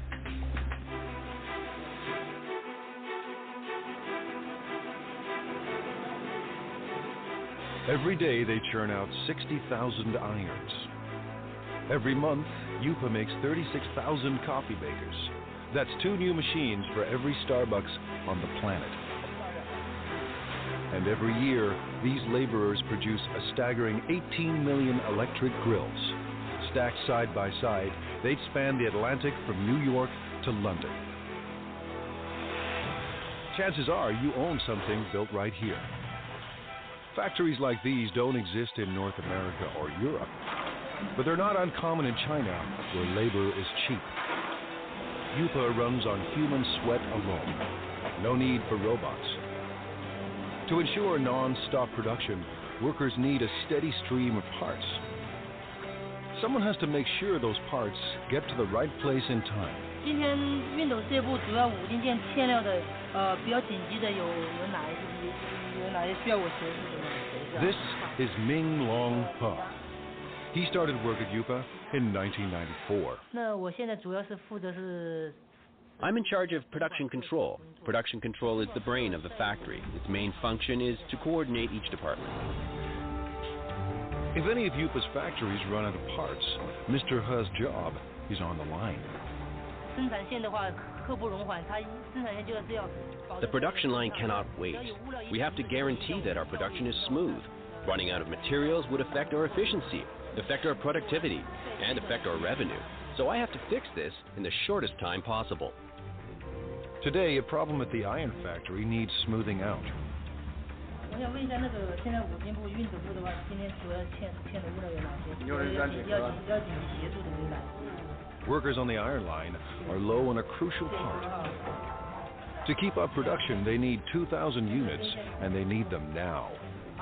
Every day they churn out sixty thousand irons. Every month, Yupa makes thirty-six thousand coffee makers. That's two new machines for every Starbucks on the planet. And every year, these laborers produce a staggering eighteen million electric grills. Stacked side by side, they'd span the Atlantic from New York to London. Chances are you own something built right here. Factories like these don't exist in North America or Europe, but they're not uncommon in China, where labor is cheap. Yupa runs on human sweat alone. No need for robots. To ensure non-stop production, workers need a steady stream of parts. Someone has to make sure those parts get to the right place in time. 今天熨斗这部主要五金件欠料的，呃，比较紧急的有有哪一些有哪些需要我协助的吗？ This is Ming Long He. He started work at Yupa in nineteen ninety-four. 那我现在主要是负责是。 I'm in charge of production control. Production control is the brain of the factory. Its main function is to coordinate each department. If any of Yupa's factories run out of parts, Mister He's job is on the line. The production line cannot wait. We have to guarantee that our production is smooth. Running out of materials would affect our efficiency, affect our productivity, and affect our revenue. So I have to fix this in the shortest time possible. Today, a problem at the iron factory needs smoothing out. Workers on the iron line are low on a crucial part. To keep up production, they need two thousand units, and they need them now.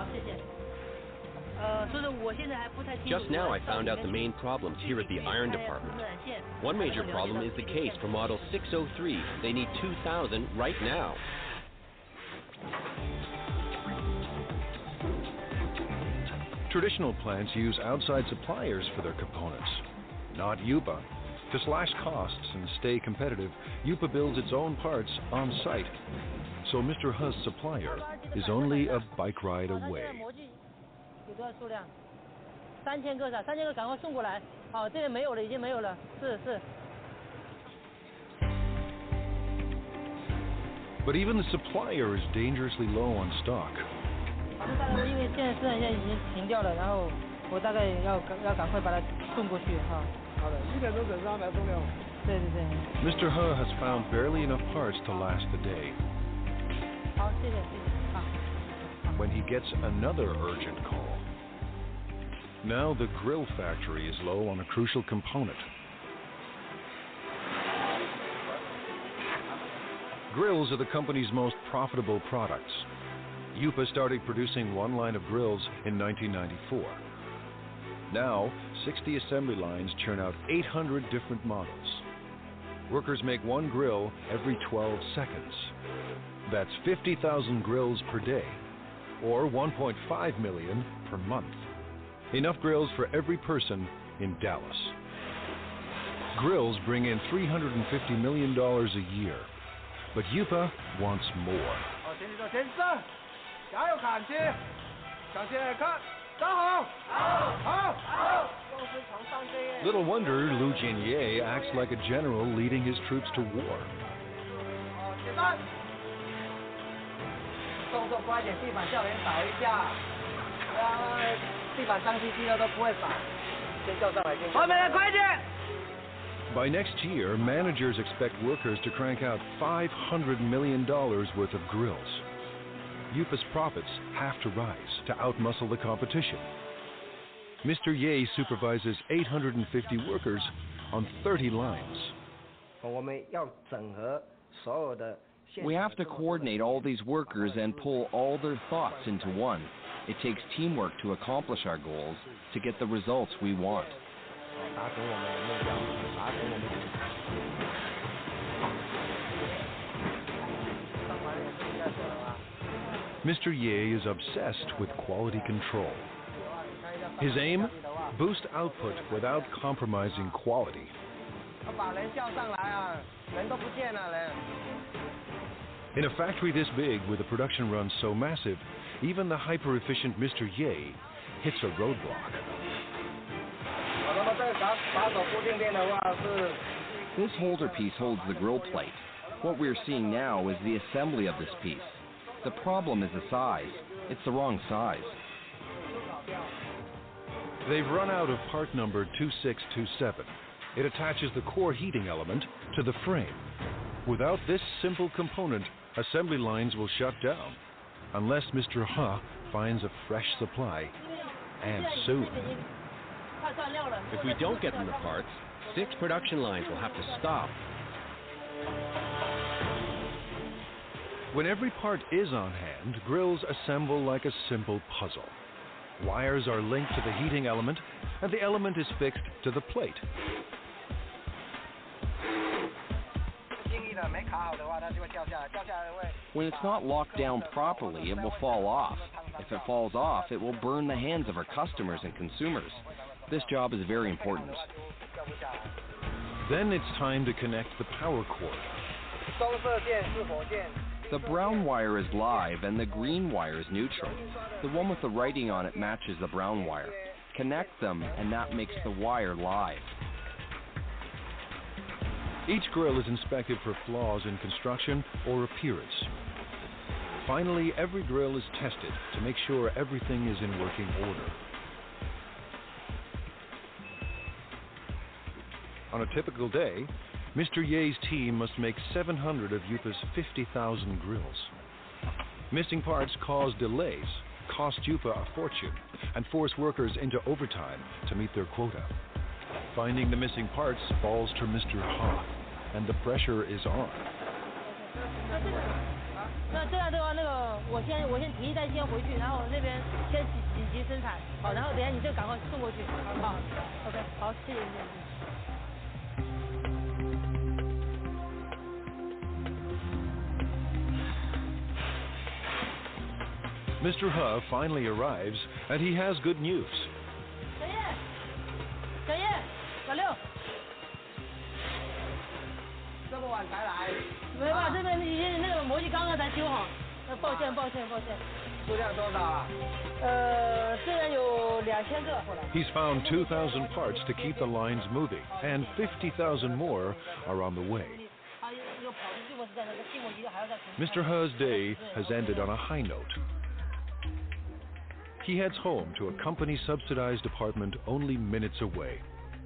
Just now I found out the main problems here at the iron department. One major problem is the case for model six oh three. They need two thousand right now. Traditional plants use outside suppliers for their components, not Yupa. To slash costs and stay competitive, Yupa builds its own parts on site. So Mister He's supplier is only a bike ride away. 有多少数量？三千个是吧？三千个赶快送过来。好，这里没有了，已经没有了。是是。 But even the supplier is dangerously low on stock. 大概因为现在生产线已经停掉了，然后我大概要要赶快把它送过去哈。好的，一点钟整上来送掉。对对对。 Mister He has found barely enough parts to last the day. 好，谢谢谢谢。好。 When he gets another urgent call. Now the grill factory is low on a crucial component. Grills are the company's most profitable products. Yupa started producing one line of grills in nineteen ninety-four. Now, sixty assembly lines churn out eight hundred different models. Workers make one grill every twelve seconds. That's fifty thousand grills per day, or one point five million per month. Enough grills for every person in Dallas. Grills bring in three hundred fifty million dollars a year, but Yupa wants more. Little wonder Lu Jinye acts like a general leading his troops to war. 动作快点，地板叫人扫一下。啊，地板脏兮兮的都不会扫。先叫上来，先。后面人快点！ By next year, managers expect workers to crank out five hundred million dollars worth of grills. Yupa's profits have to rise to outmuscle the competition. Mister Ye supervises eight hundred fifty workers on thirty lines. We have to coordinate all these workers and pull all their thoughts into one. It takes teamwork to accomplish our goals, to get the results we want. Mister Ye is obsessed with quality control. His aim? Boost output without compromising quality. In a factory this big, with a production run so massive, even the hyper-efficient Mister Ye hits a roadblock. This holder piece holds the grill plate. What we're seeing now is the assembly of this piece. The problem is the size. It's the wrong size. They've run out of part number two six two seven. It attaches the core heating element to the frame. Without this simple component, assembly lines will shut down, unless Mister He finds a fresh supply, and soon. If we don't get them the parts, six production lines will have to stop. When every part is on hand, grills assemble like a simple puzzle. Wires are linked to the heating element, and the element is fixed to the plate. When it's not locked down properly, it will fall off. If it falls off, it will burn the hands of our customers and consumers. This job is very important. Then it's time to connect the power cord. The brown wire is live and the green wire is neutral. The one with the writing on it matches the brown wire. Connect them and that makes the wire live. Each grill is inspected for flaws in construction or appearance. Finally, every grill is tested to make sure everything is in working order. On a typical day, Mister Ye's team must make seven hundred of Yupa's fifty thousand grills. Missing parts cause delays, cost Yupa a fortune, and force workers into overtime to meet their quota. Finding the missing parts falls to Mister He, and the pressure is on. 那这样的话，那个我先我先提一袋先回去，然后那边先紧急生产，好，然后等下你就赶快送过去，好 ，OK， 好，谢谢谢谢。 Mister He finally arrives, and he has good news. 小叶，小叶，小六，这么晚才来？没办法，这边已经那个模具刚刚才修好，呃，抱歉抱歉抱歉。数量多少啊？呃，这边有两千个。 He's found two thousand parts to keep the lines moving, and fifty thousand more are on the way. Mister He's day has ended on a high note. He heads home to a company-subsidized apartment only minutes away.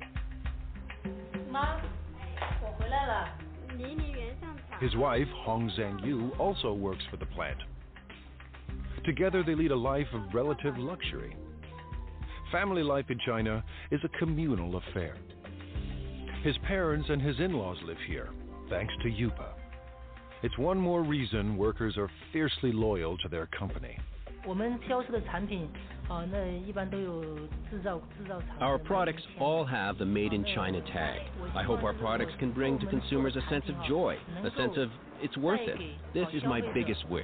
妈，我回来了。 His wife, Hong Zhangyu, also works for the plant. Together, they lead a life of relative luxury. Family life in China is a communal affair. His parents and his in-laws live here, thanks to Yupa. It's one more reason workers are fiercely loyal to their company. 我们销售的产品，啊，那一般都有制造制造厂。 Our products all have the Made in China tag. I hope our products can bring to consumers a sense of joy, a sense of it's worth it. This is my biggest wish.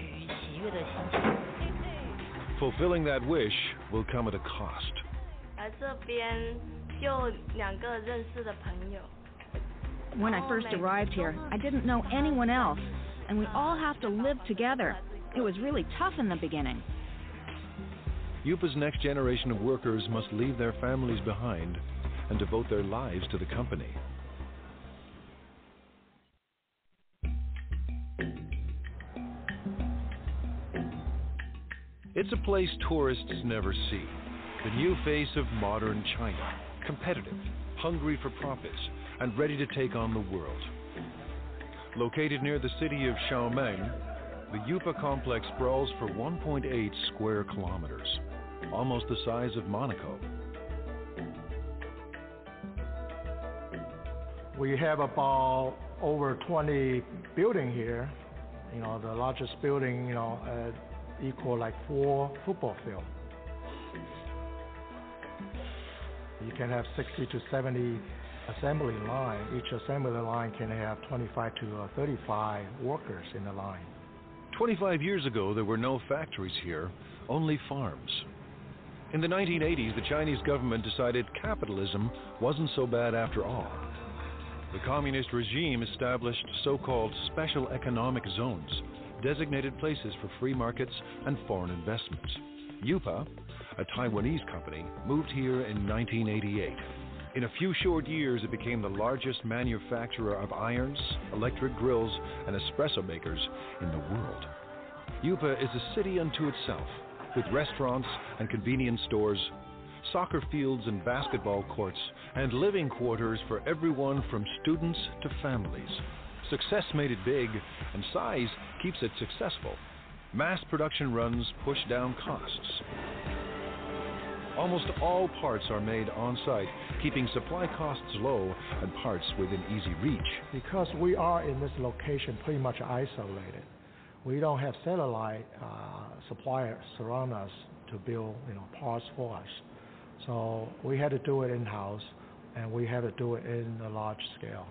Fulfilling that wish will come at a cost. 来这边就两个认识的朋友。 When I first arrived here, I didn't know anyone else, and we all have to live together. It was really tough in the beginning. Yupa's next generation of workers must leave their families behind and devote their lives to the company. It's a place tourists never see. The new face of modern China, competitive, hungry for profits, and ready to take on the world. Located near the city of Xiaomeng, the Yupa complex sprawls for one point eight square kilometers, almost the size of Monaco. We have about over twenty buildings here. You know, the largest building, you know, uh, equal like four football fields. You can have sixty to seventy assembly line. Each assembly line can have twenty-five to thirty-five workers in the line. twenty-five years ago, there were no factories here, only farms. In the nineteen eighties, the Chinese government decided capitalism wasn't so bad after all. The communist regime established so-called special economic zones, designated places for free markets and foreign investments. Yupa, a Taiwanese company, moved here in nineteen eighty-eight. In a few short years, it became the largest manufacturer of irons, electric grills, and espresso makers in the world. Yupa is a city unto itself, with restaurants and convenience stores, soccer fields and basketball courts, and living quarters for everyone from students to families. Success made it big, and size keeps it successful. Mass production runs push down costs. Almost all parts are made on-site, keeping supply costs low and parts within easy reach. Because we are in this location pretty much isolated, we don't have satellite uh, suppliers surround us to build, you know, parts for us. So we had to do it in-house, and we had to do it in a large scale.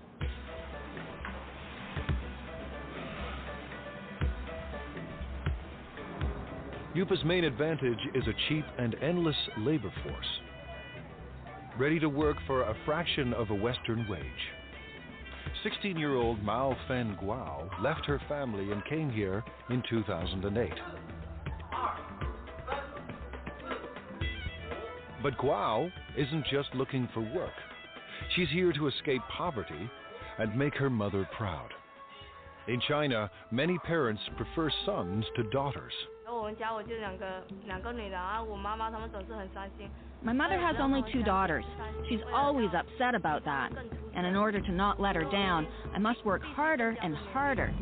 Yupa's main advantage is a cheap and endless labor force, ready to work for a fraction of a Western wage. sixteen-year-old Mao Fen Guo left her family and came here in two thousand eight. But Guo isn't just looking for work. She's here to escape poverty and make her mother proud. In China, many parents prefer sons to daughters. My mother has only two daughters. She's always upset about that. And in order to not let her down, I must work harder and harder.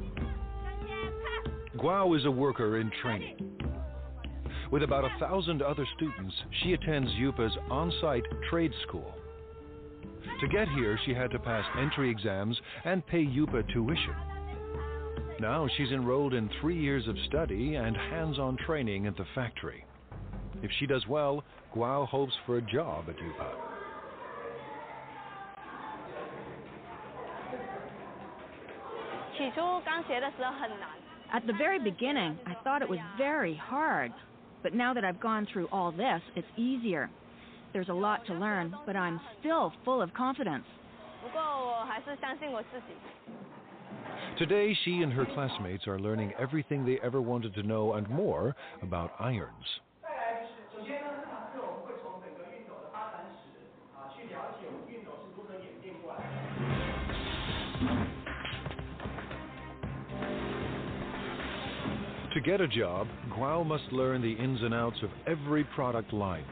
Guo is a worker in training. With about a thousand other students, she attends Yupa's on-site trade school. To get here, she had to pass entry exams and pay Yupa tuition. Now she's enrolled in three years of study and hands-on training at the factory. If she does well, Guo hopes for a job at Yupa. At the very beginning, I thought it was very hard. But now that I've gone through all this, it's easier. There's a lot to learn, but I'm still full of confidence. Today, she and her classmates are learning everything they ever wanted to know and more about irons. To get a job, Guo must learn the ins and outs of every product line.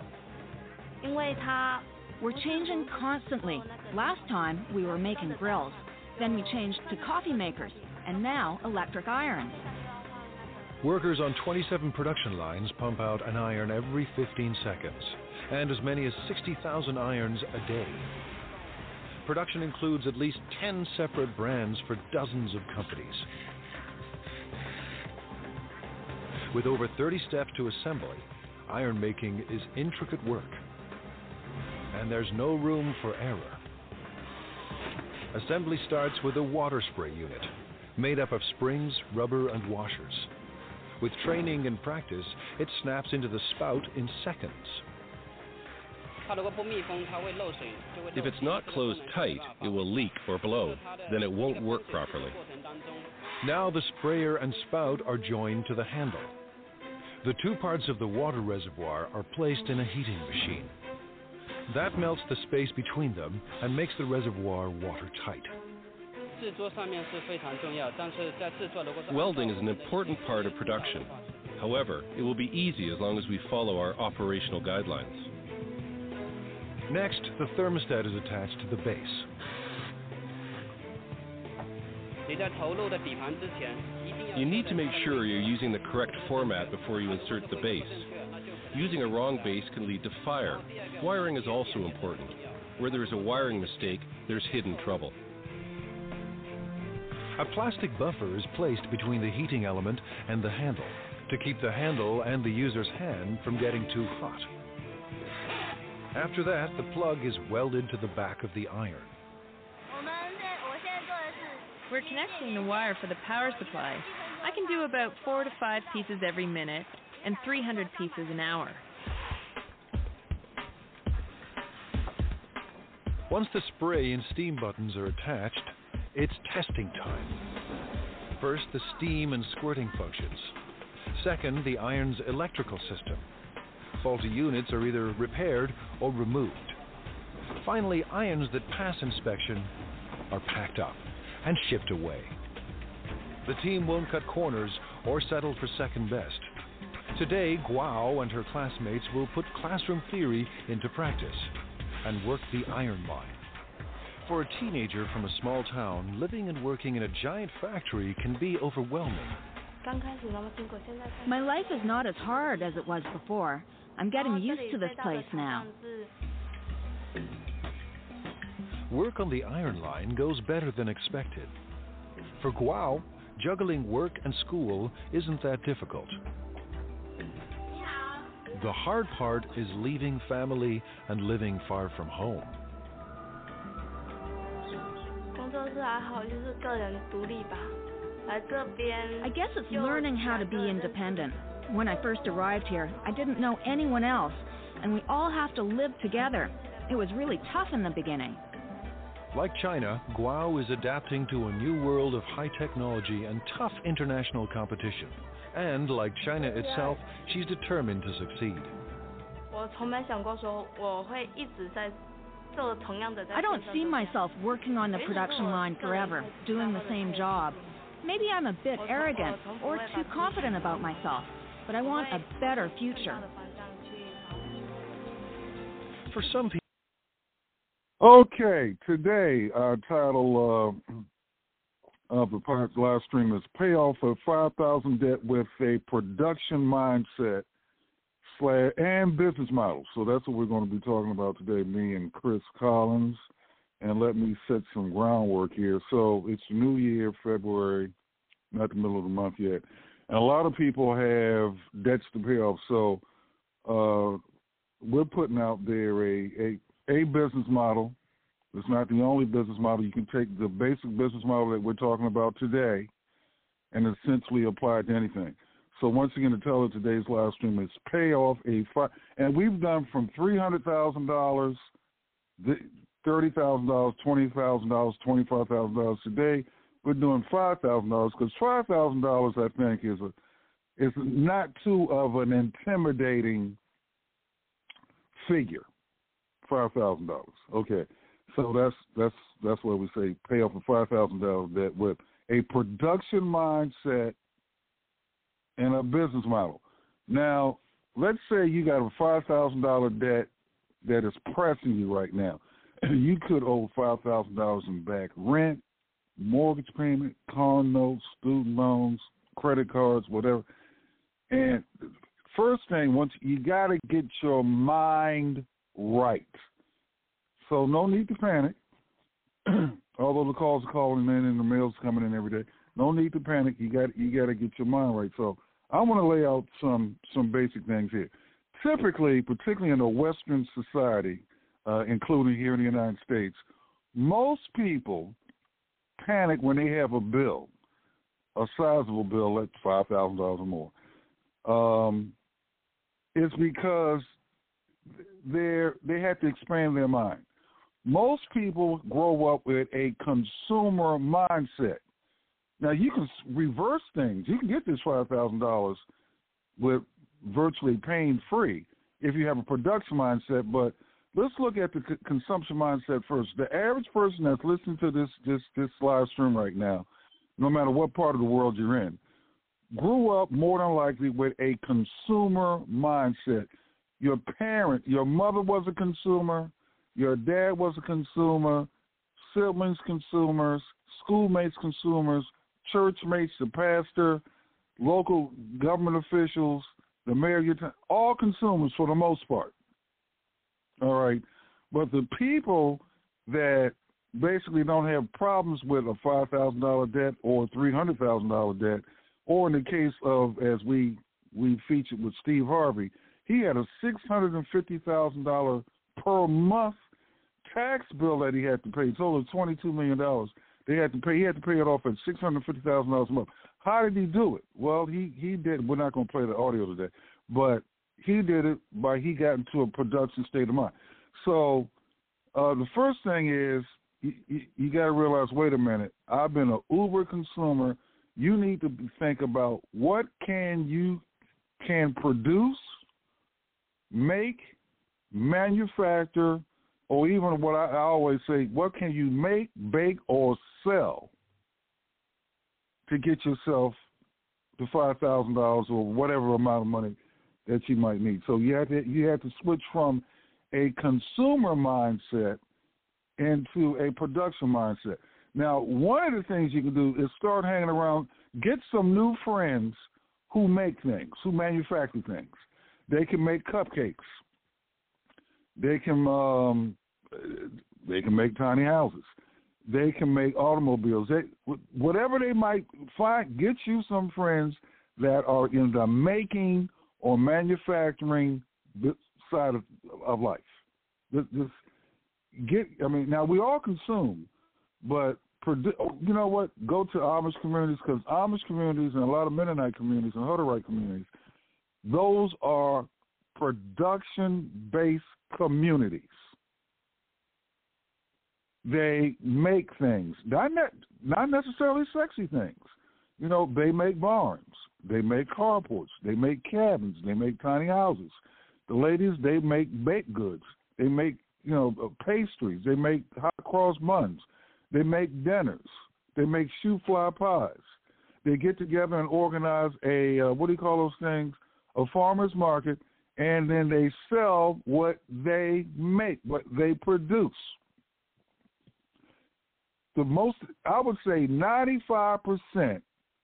We're changing constantly. Last time, we were making grills. Then we changed to coffee makers, and now electric irons. Workers on twenty-seven production lines pump out an iron every fifteen seconds, and as many as sixty thousand irons a day. Production includes at least ten separate brands for dozens of companies. With over thirty steps to assembly, iron making is intricate work, and there's no room for error. Assembly starts with a water spray unit, made up of springs, rubber, and washers. With training and practice, it snaps into the spout in seconds. If it's not closed tight, it will leak or blow. Then it won't work properly. Now the sprayer and spout are joined to the handle. The two parts of the water reservoir are placed in a heating machine. That melts the space between them and makes the reservoir watertight. Welding is an important part of production. However, it will be easy as long as we follow our operational guidelines. Next, the thermostat is attached to the base. You need to make sure you're using the correct format before you insert the base. Using a wrong base can lead to fire. Wiring is also important. Where there is a wiring mistake, there's hidden trouble. A plastic buffer is placed between the heating element and the handle to keep the handle and the user's hand from getting too hot. After that, the plug is welded to the back of the iron. We're connecting the wire for the power supply. I can do about four to five pieces every minute and three hundred pieces an hour. Once the spray and steam buttons are attached, it's testing time. First, the steam and squirting functions. Second, the iron's electrical system. Faulty units are either repaired or removed. Finally, irons that pass inspection are packed up and shipped away. The team won't cut corners or settle for second best. Today, Guo and her classmates will put classroom theory into practice and work the iron line. For a teenager from a small town, living and working in a giant factory can be overwhelming. My life is not as hard as it was before. I'm getting used to this place now. Work on the iron line goes better than expected. For Guo, juggling work and school isn't that difficult. The hard part is leaving family and living far from home. I guess it's learning how to be independent. When I first arrived here, I didn't know anyone else, and we all have to live together. It was really tough in the beginning. Like China, Guo is adapting to a new world of high technology and tough international competition. And like China itself, she's determined to succeed. I don't see myself working on the production line forever, doing the same job. Maybe I'm a bit arrogant or too confident about myself, but I want a better future. For some people. Okay, today our title uh, of the live stream is Pay Off a five thousand Debt with a Production Mindset slash and Business Model. So that's what we're going to be talking about today, me and Chris Collins. And let me set some groundwork here. So it's New Year, February, not the middle of the month yet. And a lot of people have debts to pay off. So uh, we're putting out there a, a, a business model. It's not the only business model. You can take the basic business model that we're talking about today and essentially apply it to anything. So once again, the title of today's live stream is Pay Off a Five. And we've done from three hundred thousand dollars, thirty thousand dollars, twenty thousand dollars, twenty-five thousand dollars. Today, we're doing five thousand dollars because five thousand dollars, I think, is a is not too of an intimidating figure. five thousand dollars. Okay. So that's that's that's what we say, pay off a five thousand dollars debt with a production mindset and a business model. Now, let's say you got a five thousand dollars debt that is pressing you right now. You could owe five thousand dollars in back rent, mortgage payment, car notes, student loans, credit cards, whatever. And first thing, once you got to get your mind right. So no need to panic. Although the calls are calling in and the mail's coming in every day, no need to panic. You got you got to get your mind right. So I want to lay out some some basic things here. Typically, particularly in a Western society, uh, including here in the United States, most people panic when they have a bill, a sizable bill that's five thousand dollars or more. Um, it's because they they have to expand their mind. Most people grow up with a consumer mindset. Now, you can reverse things. You can get this five thousand dollars with virtually pain-free if you have a production mindset, but let's look at the c- consumption mindset first. The average person that's listening to this, this, this live stream right now, no matter what part of the world you're in, grew up more than likely with a consumer mindset. Your parent, your mother was a consumer, your dad was a consumer, siblings consumers, schoolmates consumers, church mates, the pastor, local government officials, the mayor, all consumers for the most part. All right. But the people that basically don't have problems with a five thousand dollars debt or three hundred thousand dollars debt, or in the case of, as we, we featured with Steve Harvey, he had a six hundred fifty thousand dollars per month tax bill that he had to pay. It's over twenty-two million dollars. They had to pay. He had to pay it off at six hundred fifty thousand dollars a month. How did he do it? Well, he, he did. We're not going to play the audio today, but he did it by he got into a production state of mind. So uh, the first thing is you, you, you got to realize, wait a minute, I've been an Uber consumer. You need to think about what can you can produce, make, manufacture, or even what I, I always say, what can you make, bake, or sell to get yourself to five thousand dollars or whatever amount of money that you might need. So you have to you have to switch from a consumer mindset into a production mindset. Now, one of the things you can do is start hanging around, get some new friends who make things, who manufacture things. They can make cupcakes. They can um, they can make tiny houses. They can make automobiles. They, whatever they might find, get you some friends that are in the making or manufacturing side of, of life. Just, just get. I mean, now we all consume, but you know what? Go to Amish communities, because Amish communities and a lot of Mennonite communities and Hutterite communities, those are production-based communities. They make things, not not necessarily sexy things. You know, they make barns, they make carports, they make cabins, they make tiny houses. The ladies, they make baked goods, they make, you know, pastries, they make hot cross buns, they make dinners, they make shoe fly pies. They get together and organize a, uh, what do you call those things, a farmer's market, and then they sell what they make, what they produce. The most, I would say ninety-five percent,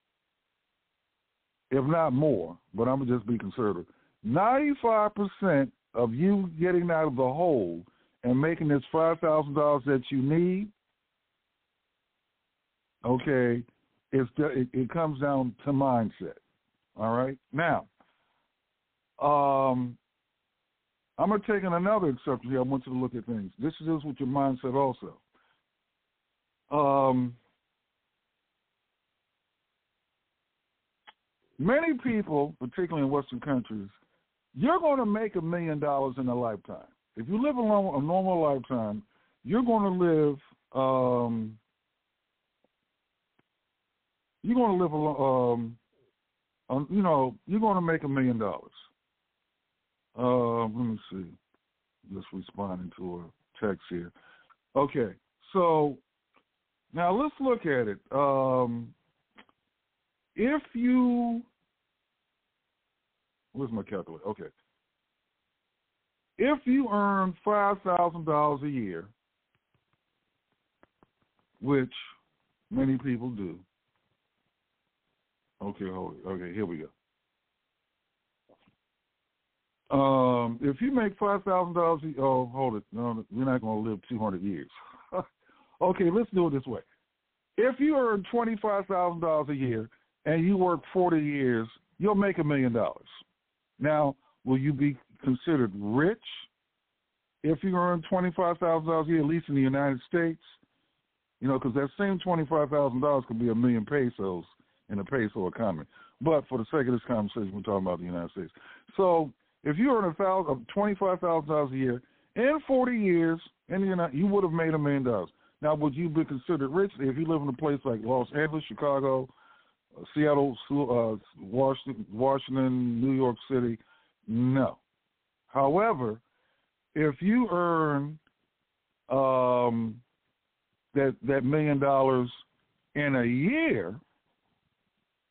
if not more, but I'm going to just be conservative, ninety-five percent of you getting out of the hole and making this five thousand dollars that you need, okay, it's, it, it comes down to mindset, all right? Now, um, I'm going to take in another exception here. I want you to look at things. This is with your mindset also. Um, many people, particularly in Western countries, you're going to make a million dollars in a lifetime. If you live a, long, a normal lifetime, you're going to live, um, you're going to live, a, um, um, you know, you're going to make a million dollars. Uh, let me see. Just responding to a text here. Okay, so now let's look at it. Um, if you, where's my calculator? Okay. If you earn five thousand dollars a year, which many people do. Okay, hold it. Okay, here we go. Um, if you make five thousand dollars, oh, hold it. No, you're not going to live two hundred years. Okay, let's do it this way. If you earn twenty-five thousand dollars a year and you work forty years, you'll make a million dollars. Now, will you be considered rich if you earn twenty-five thousand dollars a year, at least in the United States? You know, because that same twenty-five thousand dollars could be a million pesos in a peso economy. But for the sake of this conversation, we're talking about the United States. So if you earn a thousand, twenty-five thousand dollars a year in forty years, and you're not, you would have made a million dollars. Now, would you be considered rich if you live in a place like Los Angeles, Chicago, uh, Seattle, uh, Washington, Washington, New York City? No. However, if you earn um, that that million dollars in a year,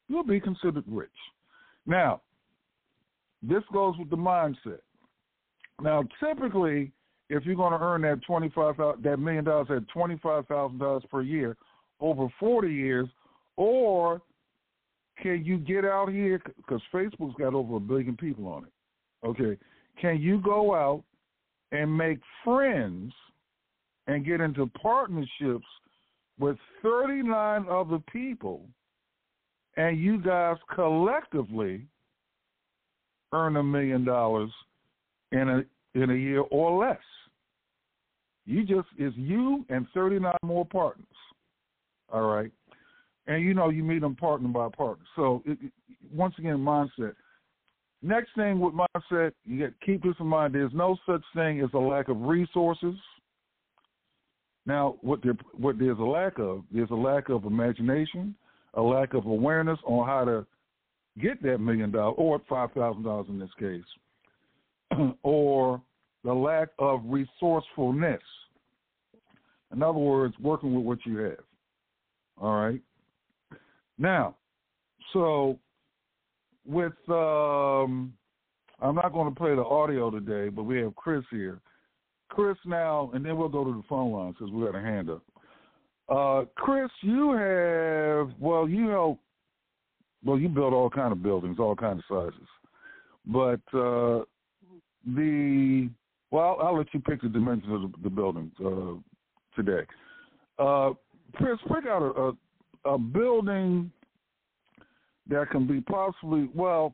you'll be considered rich. Now, this goes with the mindset. Now, typically, if you're going to earn that twenty-five that million dollars at twenty-five thousand dollars per year over forty years, or can you get out here, because Facebook's got over a billion people on it, okay, can you go out and make friends and get into partnerships with thirty-nine other people, and you guys collectively earn a million dollars in a in a year or less? You just it's you and thirty-nine more partners. All right, and you know you meet them partner by partner. So it, it, once again, mindset. Next thing with mindset, you got keep this in mind. There's no such thing as a lack of resources. Now, what there what there's a lack of, there's a lack of imagination, a lack of awareness on how to get that million dollars or five thousand dollars in this case, or the lack of resourcefulness. In other words, working with what you have. All right. Now, so with um, I'm not going to play the audio today, but we have Chris here. Chris now, and then we'll go to the phone lines because we got a hand up. Uh, Chris, you have well, you help. Well, you build all kind of buildings, all kind of sizes, but uh, the well, I'll, I'll let you pick the dimensions of the, the building uh, today. Uh, Chris, pick out a, a, a building that can be possibly well.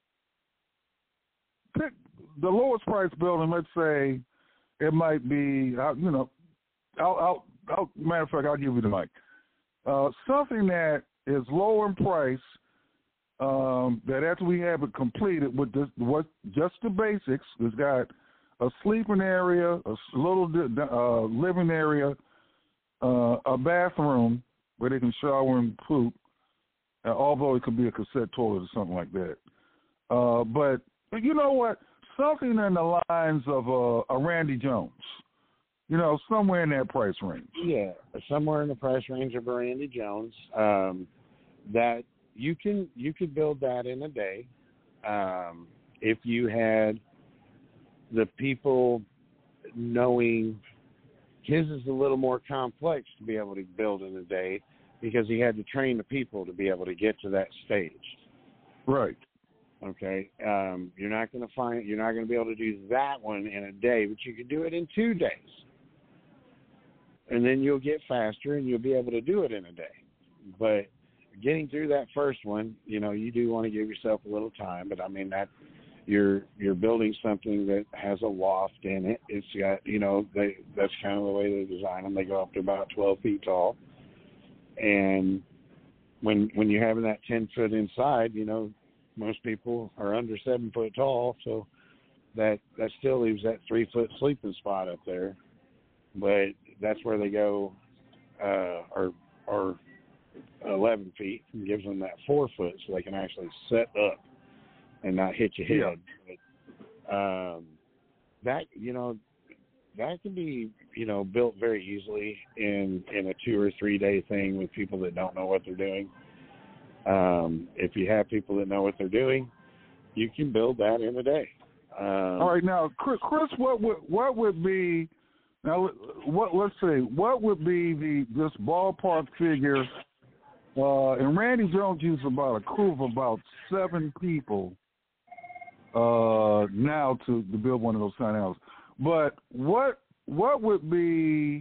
Pick the lowest price building. Let's say it might be, you know, I'll, I'll, I'll matter of fact, I'll give you the mic. Uh, something that is lower in price. Um, that after we have it completed with this, what just the basics, it's got a sleeping area, a little uh, living area, uh, a bathroom where they can shower and poop, uh, although it could be a cassette toilet or something like that. Uh, but you know what? Something in the lines of a, a Randy Jones, you know, somewhere in that price range. Yeah, somewhere in the price range of a Randy Jones. Um, that You can you could build that in a day um, if you had the people knowing. His is a little more complex to be able to build in a day because he had to train the people to be able to get to that stage. Right. Okay. Um, you're not going to find you're not going to be able to do that one in a day, but you can do it in two days, and then you'll get faster and you'll be able to do it in a day. But getting through that first one, you know, you do want to give yourself a little time, but I mean that you're you're building something that has a loft in it. It's got, you know, they that's kind of the way they design them. They go up to about twelve feet tall, and when when you're having that ten foot inside, you know, most people are under seven foot tall, so that that still leaves that three foot sleeping spot up there, but that's where they go, uh, or or eleven feet, and gives them that four foot so they can actually set up and not hit your head. Yeah. But, um, that, you know, that can be, you know, built very easily in, in a two or three day thing with people that don't know what they're doing. Um, if you have people that know what they're doing, you can build that in a day. Um, All right, now, Chris, Chris, what would what would be now? What let's say what would be the this ballpark figure? Uh, and Randy Jones used about a crew of about seven people uh, now to, to build one of those tiny houses. But what what would be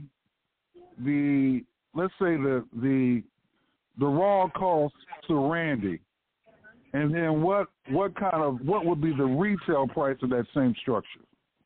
the let's say the the the raw cost to Randy, and then what what kind of what would be the retail price of that same structure?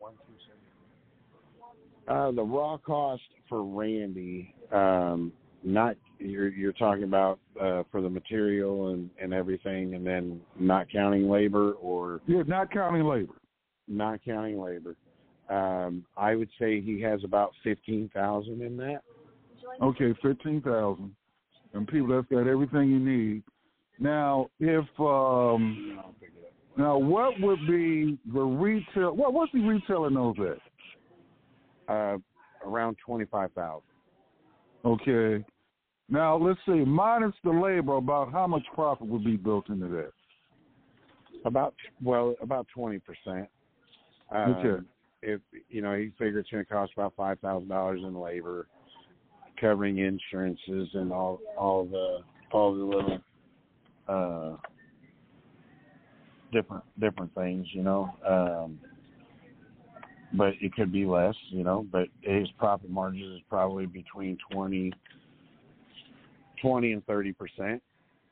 Uh, the raw cost for Randy, um, not you're you're talking about uh, for the material and, and everything, and then not counting labor, or yeah, not counting labor, not counting labor. Um, I would say he has about fifteen thousand in that. Okay, fifteen thousand, and people that's got everything you need. Now, if um, now what would be the retail? What what's the retailer knows that? Uh, around twenty-five thousand. Okay. Now, let's see, minus the labor, about how much profit would be built into that? About, well, about twenty percent. Um, okay. If, you know, he figured it's going to cost about five thousand dollars in labor, covering insurances and all, all the, all the little, uh, different, different things, you know. Um, but it could be less, you know, but his profit margin is probably between twenty, twenty and thirty percent.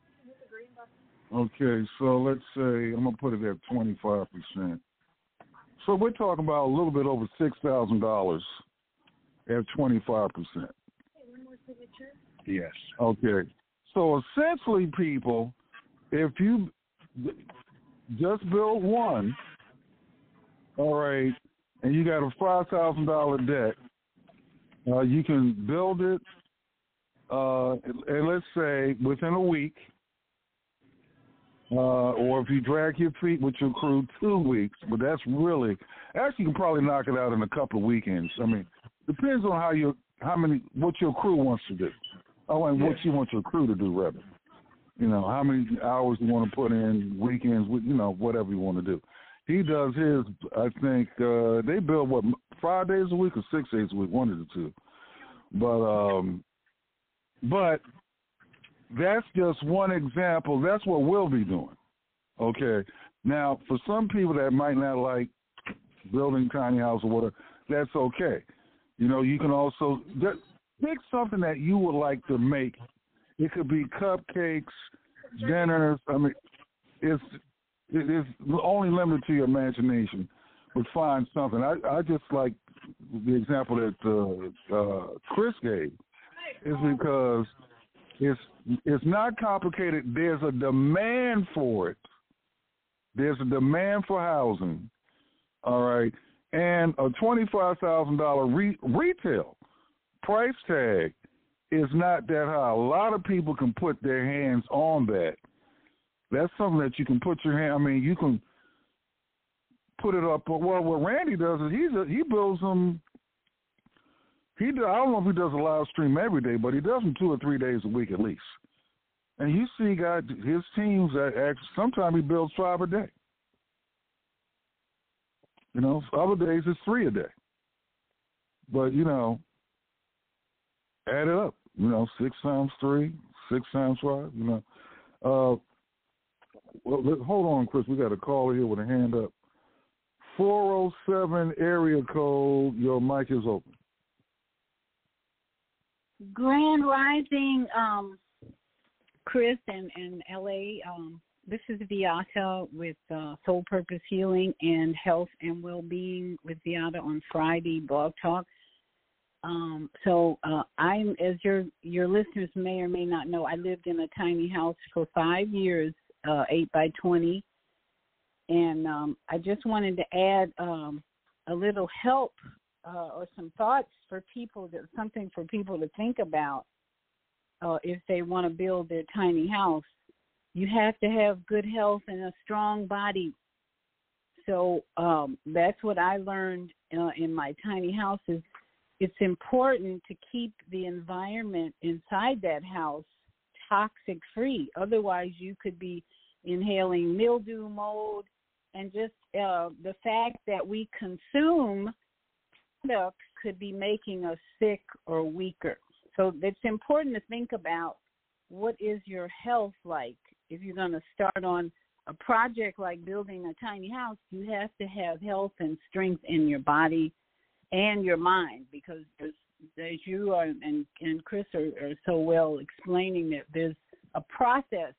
Okay, so let's say, I'm going to put it at twenty-five percent. So we're talking about a little bit over six thousand dollars at twenty-five percent. One more signature? Yes. Okay. So essentially, people, if you just build one, all right, and you got a five thousand dollars debt, uh, you can build it, uh, and let's say within a week, Uh, or if you drag your feet with your crew, two weeks. But that's really, actually, you can probably knock it out in a couple of weekends. I mean, depends on how you, how many, what your crew wants to do. Oh, and what you want your crew to do, rather. You know, how many hours you want to put in, weekends, you know, whatever you want to do. He does his, I think, uh, they build, what, five days a week or six days a week, one of the two. But, um, but, that's just one example. That's what we'll be doing. Okay. Now, for some people that might not like building tiny house or whatever, that's okay. You know, you can also just pick something that you would like to make. It could be cupcakes, dinners. I mean, it's it's only limited to your imagination. But find something. I, I just like the example that uh, uh, Chris gave, is because It's it's not complicated. There's a demand for it. There's a demand for housing, all right, and a twenty-five thousand dollars re- retail price tag is not that high. A lot of people can put their hands on that. That's something that you can put your hand. I mean, you can put it up. Well, what Randy does is he's a, he builds them. He do, I don't know if he does a live stream every day, but he does them two or three days a week at least. And you see, guys, his teams that actually sometimes he builds five a day. You know, other days it's three a day. But you know, add it up. You know, six times three, six times five. You know, uh, well, let, hold on, Chris. We got a caller here with a hand up. four oh seven area code. Your mic is open. Grand Rising, um, Chris and, and L A. Um, this is Viata with uh, Soul Purpose Healing and Health and Well-Being with Viata on Friday Blog Talk. Um, so uh, I'm, as your your listeners may or may not know, I lived in a tiny house for five years, uh, eight by twenty, and um, I just wanted to add um, a little help. Uh, or some thoughts for people, that something for people to think about uh, if they want to build their tiny house. You have to have good health and a strong body. So um, that's what I learned uh, in my tiny house is it's important to keep the environment inside that house toxic free. Otherwise, you could be inhaling mildew, mold, and just uh, the fact that we consume products could be making us sick or weaker. So it's important to think about what is your health like. If you're going to start on a project like building a tiny house, you have to have health and strength in your body and your mind, because there's, as you are and, and Chris are, are so well explaining, that there's a process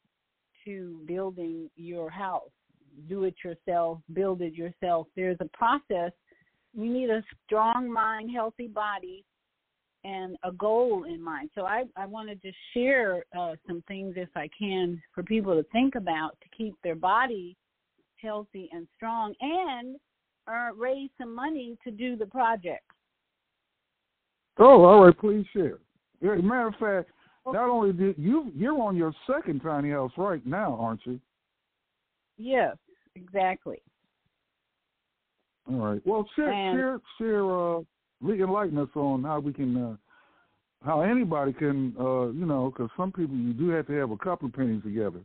to building your house. Do it yourself, build it yourself. There's a process. You need a strong mind, healthy body, and a goal in mind. So I, I wanted to share uh, some things, if I can, for people to think about to keep their body healthy and strong, and uh, raise some money to do the project. Oh, all right. Please share. Yeah, matter of fact, not only did you, you're on your second tiny house right now, aren't you? Yes, exactly. All right. Well, share, and, share, share. Uh, enlighten us on how we can uh, how anybody can, uh, you know, because some people you do have to have a couple of pennies together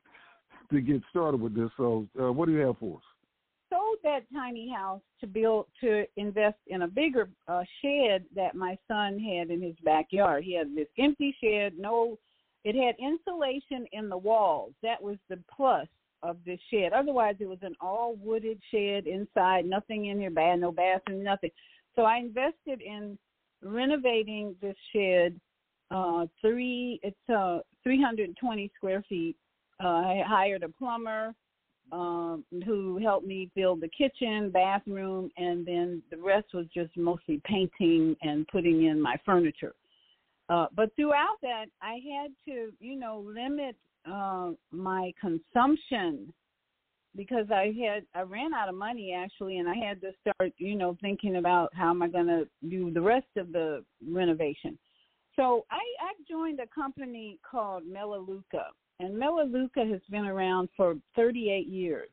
to get started with this. So, uh, what do you have for us? Sold that tiny house to build to invest in a bigger uh, shed that my son had in his backyard. He had this empty shed. No, it had insulation in the walls. That was the plus of this shed. Otherwise, it was an all wooded shed inside. Nothing in here bad. No bathroom. Nothing. So I invested in renovating this shed. Uh, three. It's uh, three hundred twenty square feet. Uh, I hired a plumber. Um, who helped me build the kitchen, bathroom, and then the rest was just mostly painting and putting in my furniture. Uh, but throughout that, I had to, you know, limit uh, my consumption because I had I ran out of money actually, and I had to start, you know, thinking about how am I going to do the rest of the renovation. So I, I joined a company called Melaleuca. And Melaleuca has been around for thirty-eight years.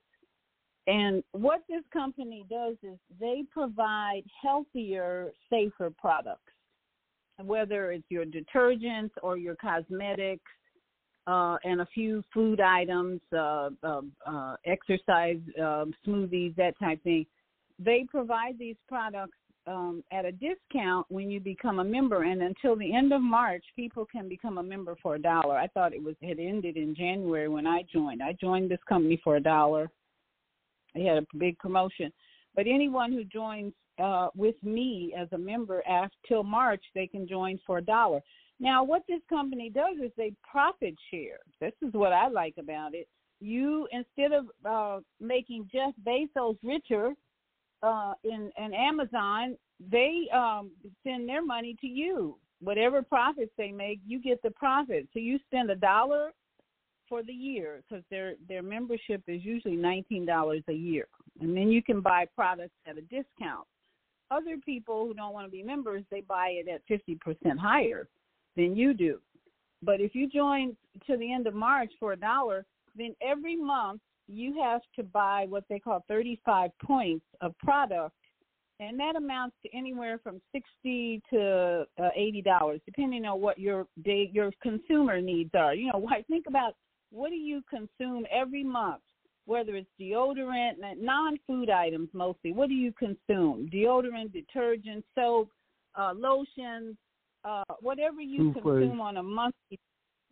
And what this company does is they provide healthier, safer products, whether it's your detergents or your cosmetics uh, and a few food items, uh, uh, uh, exercise uh, smoothies, that type thing. They provide these products Um, at a discount when you become a member, and until the end of March, people can become a member for a dollar. I thought it was had ended in January when I joined. I joined this company for a dollar. They had a big promotion, but anyone who joins uh, with me as a member after till March, they can join for a dollar. Now, what this company does is they profit share. This is what I like about it. You instead of uh, making Jeff Bezos richer. Uh, in, in Amazon, they um, send their money to you. Whatever profits they make, you get the profit. So you spend a dollar for the year because their their membership is usually nineteen dollars a year, and then you can buy products at a discount. Other people who don't want to be members, they buy it at fifty percent higher than you do. But if you join to the end of March for a dollar, then every month you have to buy what they call thirty-five points of product, and that amounts to anywhere from sixty to uh, eighty dollars, depending on what your day, your consumer needs are. You know, think about what do you consume every month, whether it's deodorant, non-food items mostly. What do you consume? Deodorant, detergent, soap, uh, lotions, uh, whatever you Toothpaste. Consume on a monthly.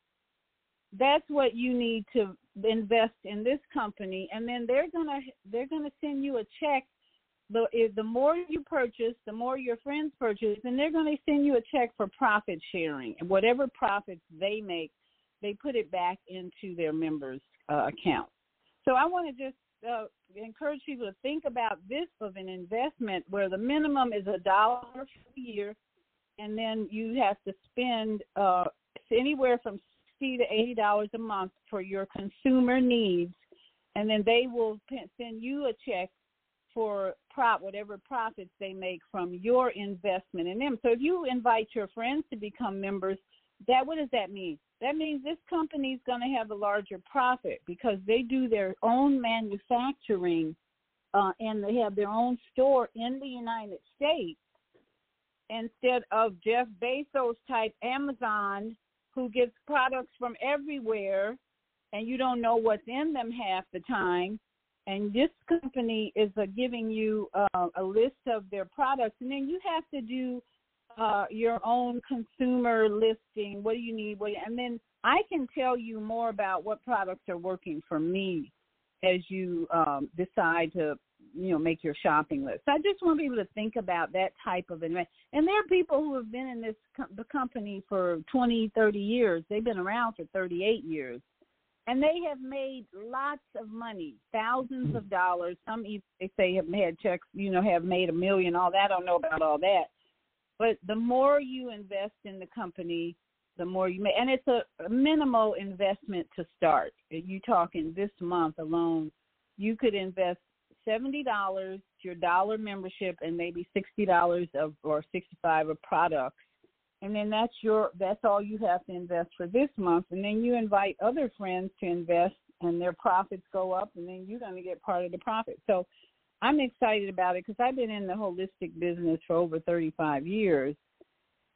That's what you need to invest in this company, and then they're gonna they're gonna send you a check. The if the more you purchase, the more your friends purchase, and they're gonna send you a check for profit sharing. And whatever profits they make, they put it back into their members' uh, account. So I want to just uh, encourage people to think about this of an investment where the minimum is a dollar for the year, and then you have to spend uh, anywhere from sixty to eighty dollars a month for your consumer needs, and then they will send you a check for prop whatever profits they make from your investment in them. So if you invite your friends to become members, that what does that mean? That means this company is going to have a larger profit because they do their own manufacturing uh, and they have their own store in the United States instead of Jeff Bezos type Amazon, who gets products from everywhere, and you don't know what's in them half the time. And this company is uh, giving you uh, a list of their products, and then you have to do uh, your own consumer listing. What do you need? What, and then I can tell you more about what products are working for me as you um, decide to, you know, make your shopping list. I just want people to think about that type of investment. And there are people who have been in this co- the company for twenty, thirty years. They've been around for thirty-eight years. And they have made lots of money, thousands of dollars. Some even, they say, have had checks, you know, have made a million, all that. I don't know about all that. But the more you invest in the company, the more you make. And it's a, a minimal investment to start. You're talking this month alone, you could invest seventy dollars, your dollar membership, and maybe sixty dollars of, or sixty-five dollars of products. And then that's your that's all you have to invest for this month. And then you invite other friends to invest, and their profits go up, and then you're going to get part of the profit. So I'm excited about it because I've been in the holistic business for over thirty-five years.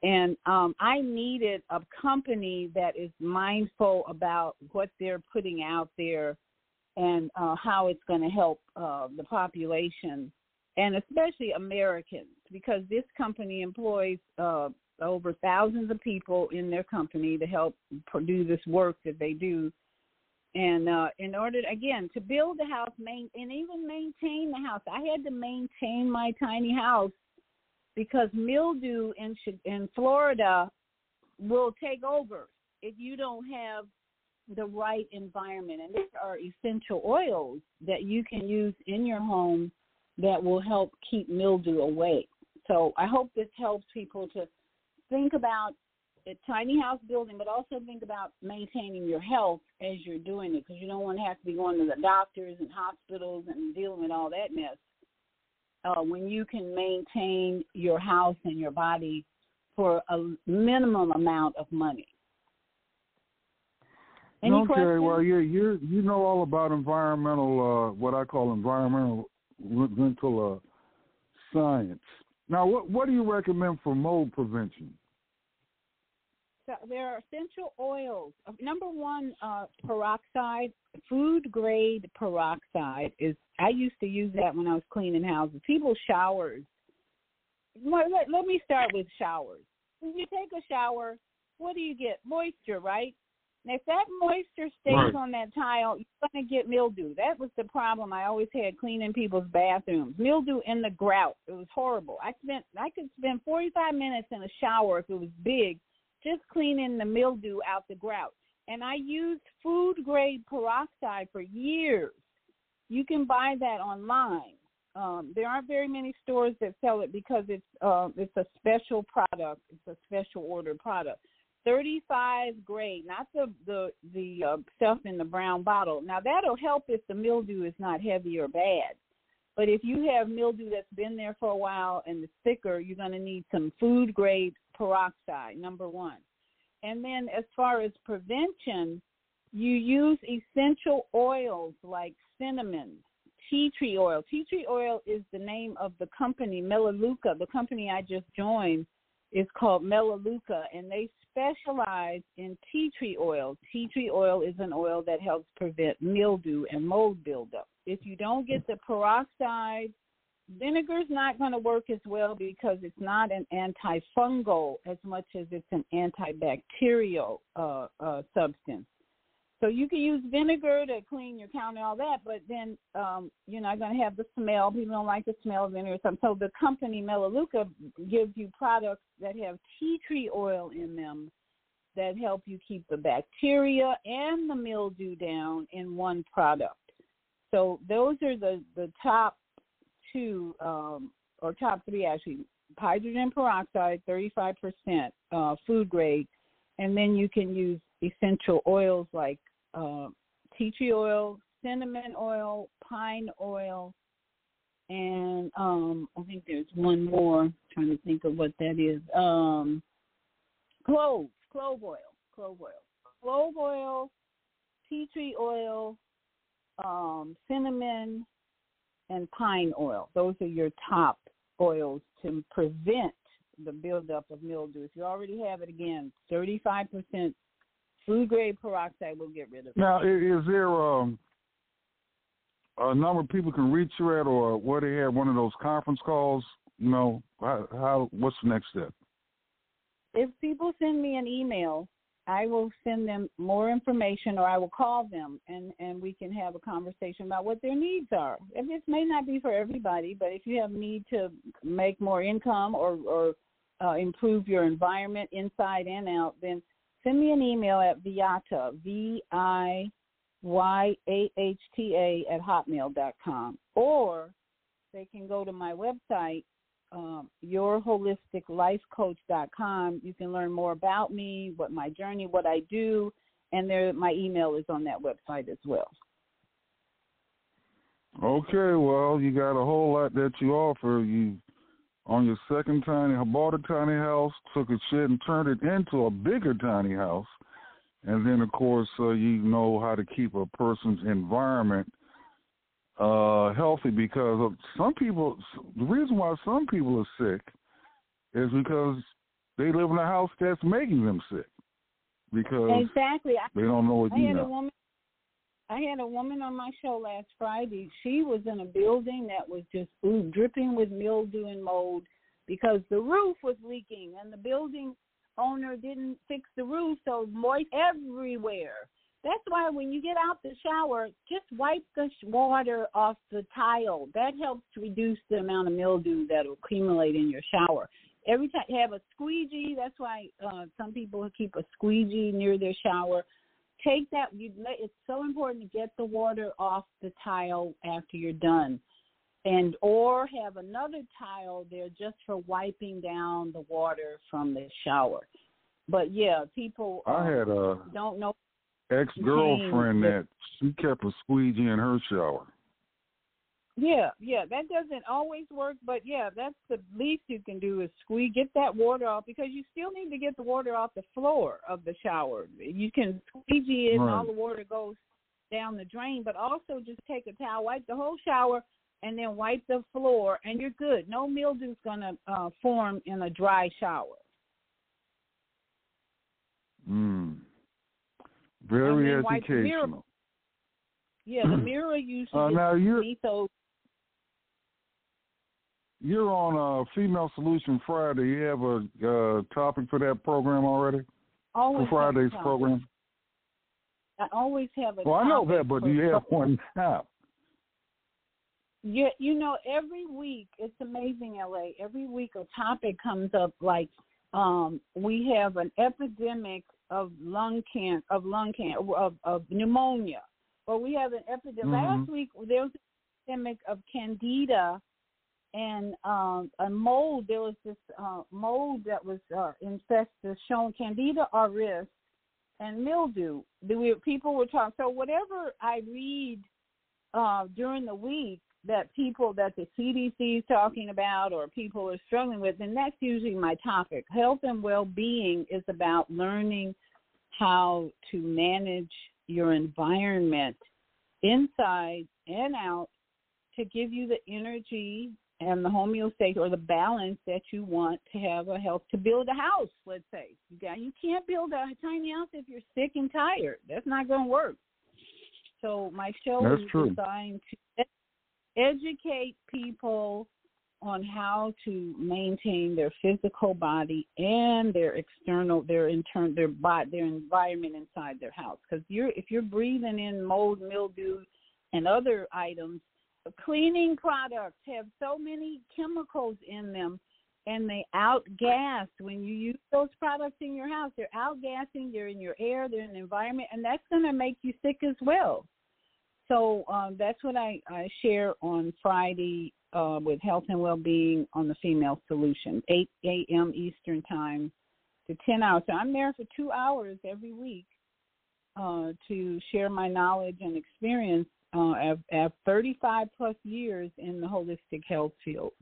And um, I needed a company that is mindful about what they're putting out there and uh, how it's going to help uh, the population, and especially Americans, because this company employs uh, over thousands of people in their company to help do this work that they do. And uh, in order, again, to build a house main, and even maintain the house, I had to maintain my tiny house because mildew in, in Florida will take over if you don't have the right environment. And there are essential oils that you can use in your home that will help keep mildew away. So I hope this helps people to think about a tiny house building, but also think about maintaining your health as you're doing it, because you don't want to have to be going to the doctors and hospitals and dealing with all that mess uh, when you can maintain your house and your body for a minimum amount of money. Any okay, questions? well, you you you know all about environmental, uh, what I call environmental mental uh, science. Now, what what do you recommend for mold prevention? So there are essential oils. Number one, uh, peroxide, food grade peroxide is. I used to use that when I was cleaning houses. People's showers. Let, let, let me start with showers. When you take a shower, what do you get? Moisture, right? And if that moisture stays right on that tile, you're going to get mildew. That was the problem I always had cleaning people's bathrooms. Mildew in the grout. It was horrible. I spent I could spend forty-five minutes in a shower if it was big, just cleaning the mildew out the grout. And I used food-grade peroxide for years. You can buy that online. Um, there aren't very many stores that sell it because it's uh, it's a special product. It's a special order product. thirty-five grade, not the the the uh, stuff in the brown bottle. Now that'll help if the mildew is not heavy or bad. But if you have mildew that's been there for a while and it's thicker, you're going to need some food grade peroxide, number one. And then as far as prevention, you use essential oils like cinnamon, tea tree oil. Tea tree oil is the name of the company, Melaleuca. The company I just joined is called Melaleuca, and they specialize in tea tree oil. Tea tree oil is an oil that helps prevent mildew and mold buildup. If you don't get the peroxide, vinegar's not going to work as well because it's not an antifungal as much as it's an antibacterial uh, uh, substance. So you can use vinegar to clean your counter and all that, but then um, you're not going to have the smell. People don't like the smell of vinegar or something. So the company Melaleuca gives you products that have tea tree oil in them that help you keep the bacteria and the mildew down in one product. So those are the, the top two, um, or top three actually, hydrogen peroxide, thirty-five percent uh, food grade, and then you can use essential oils like uh, tea tree oil, cinnamon oil, pine oil, and um, I think there's one more. I'm trying to think of what that is. Um, clove, clove oil, clove oil, clove oil, tea tree oil, um, cinnamon, and pine oil. Those are your top oils to prevent the buildup of mildew. If you already have it, again, thirty-five percent food-grade peroxide will get rid of it. Now, is there um, a number of people can reach you at, or where they have one of those conference calls? You know, how, how what's the next step? If people send me an email, I will send them more information, or I will call them, and, and we can have a conversation about what their needs are. And this may not be for everybody, but if you have need to make more income or, or uh, improve your environment inside and out, then send me an email at Viyahta, V I Y A H T A, at hotmail dot com. Or they can go to my website, Um, your holistic life coach dot com. You can learn more about me, what my journey, what I do, and there my email is on that website as well. Okay, well, you got a whole lot that you offer. You on your second tiny, bought a tiny house, took a shit and turned it into a bigger tiny house, and then of course uh, you know how to keep a person's environment Uh, healthy, because of some people, the reason why some people are sick is because they live in a house that's making them sick because exactly. they don't know what I you had know. a woman. I had a woman on my show last Friday. She was in a building that was just ooh, dripping with mildew and mold because the roof was leaking and the building owner didn't fix the roof, so moist everywhere. That's why when you get out the shower, just wipe the water off the tile. That helps to reduce the amount of mildew that will accumulate in your shower. Every time you have a squeegee, that's why uh, some people keep a squeegee near their shower. Take that. You, it's so important to get the water off the tile after you're done, and or have another tile there just for wiping down the water from the shower. But yeah, people I had a don't know. Ex-girlfriend that she kept a squeegee in her shower. Yeah, yeah, that doesn't always work, but yeah, that's the least you can do is squeeze, get that water off, because you still need to get the water off the floor of the shower. You can squeegee it and all the water goes down the drain, but also just take a towel, wipe the whole shower, and then wipe the floor, and you're good. No mildew's going to uh, form in a dry shower. Mm. Very educational. Mirror. Yeah, the mirror usually uh, now you're, those. You're on uh, Female Solution Friday. You have a uh, topic for that program already? Always for Friday's program? I always have a Well, I know topic that, but for do you have one now? Yeah, you know, every week, it's amazing, L A. Every week a topic comes up like um, we have an epidemic of lung can of lung can of, of pneumonia, or we have an epidemic. Mm-hmm. Last week there was an epidemic of candida and um, a mold. There was this uh, mold that was uh, infested, shown Candida auris and mildew. We, people were talking. So whatever I read uh, during the week that people that the C D C is talking about or people are struggling with, and that's usually my topic. Health and well-being is about learning how to manage your environment inside and out to give you the energy and the homeostasis or the balance that you want to have a health, to build a house, let's say. You got, you can't build a tiny house if you're sick and tired. That's not going to work. So my show That's is true. designed to educate people on how to maintain their physical body and their external, their intern, their body, their environment inside their house. Because you're, if you're breathing in mold, mildew, and other items, cleaning products have so many chemicals in them, and they outgas. When you use those products in your house, they're outgassing. They're in your air. They're in the environment, and that's going to make you sick as well. So um, that's what I, I share on Friday uh, with Health and Wellbeing on the Female Solution, eight a.m. Eastern Time to ten hours. So I'm there for two hours every week uh, to share my knowledge and experience uh, of, of thirty-five plus years in the holistic health field.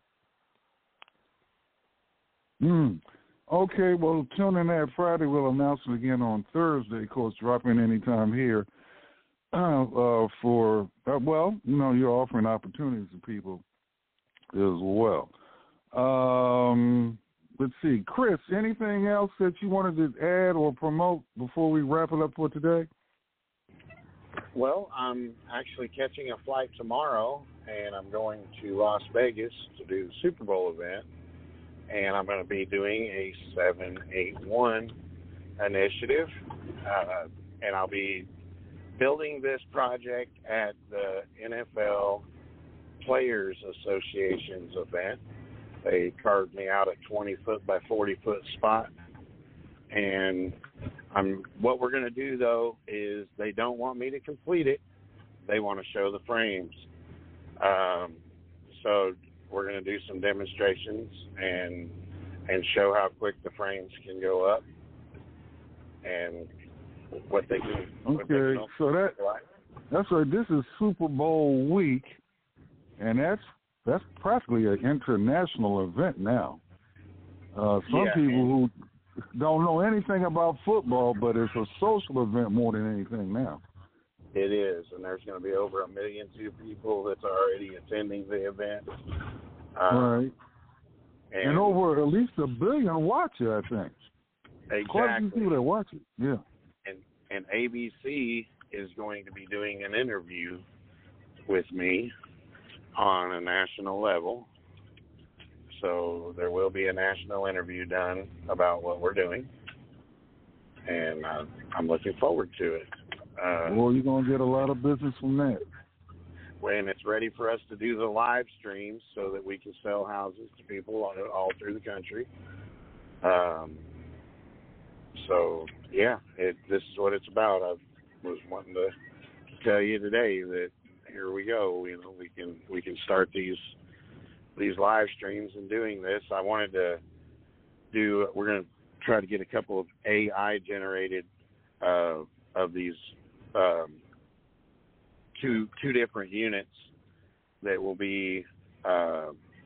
Mm. Okay, well, tune in that Friday. We'll announce it again on Thursday. Of course, drop in anytime here. Uh, uh, for, uh, well, you know, you're offering opportunities to people as well. Um, let's see. Chris, anything else that you wanted to add or promote before we wrap it up for today? Well, I'm actually catching a flight tomorrow, and I'm going to Las Vegas to do the Super Bowl event, and I'm going to be doing a seven eight one initiative, uh, and I'll be building this project at the N F L Players Association's event. They carved me out a twenty foot by forty foot spot. And I'm, what we're going to do, though, is they don't want me to complete it. They want to show the frames. Um, so we're going to do some demonstrations and and show how quick the frames can go up and what they can. What Okay, they can so that that's right. This is Super Bowl week, and that's that's practically an international event now. Uh, some Yeah, people and- who don't know anything about football, but it's a social event more than anything now. It is, and there's going to be over a million two people that's already attending the event. Um, right. And, and over at least a billion watch it, I think. Exactly. Quite a few people that watch it, yeah. And and A B C is going to be doing an interview with me on a national level. So there will be a national interview done about what we're doing. And uh, I'm looking forward to it. Uh, well, you're going to get a lot of business from that. When it's ready for us to do the live streams so that we can sell houses to people all, all through the country. Um, so, yeah, it, this is what it's about. I was wanting to tell you today that here we go. You know, we can we can start these these live streams and doing this. I wanted to do. We're going to try to get a couple of A I generated uh, of these. Um, Two two different units that will be uh,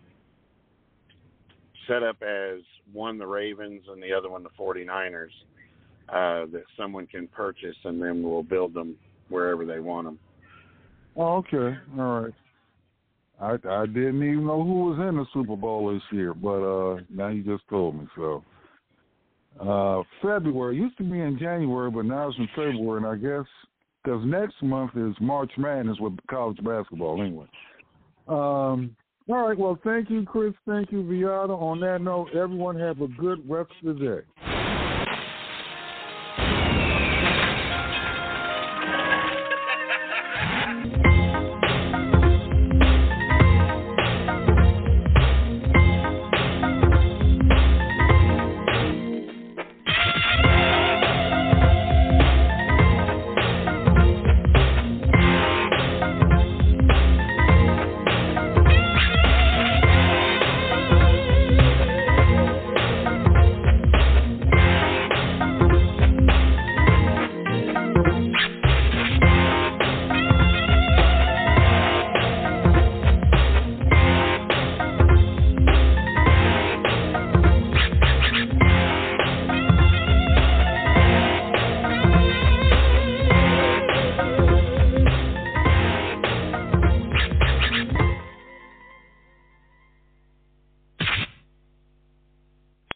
set up as one the Ravens and the other one the forty-niners uh, that someone can purchase, and then we'll build them wherever they want them. Oh, okay, all right. I I didn't even know who was in the Super Bowl this year, but uh, now you just told me. So uh, February, it used to be in January, but now it's in February, and I guess. Because next month is March Madness with college basketball anyway. Um, all right, well, thank you, Chris. Thank you, Viata. On that note, everyone have a good rest of the day.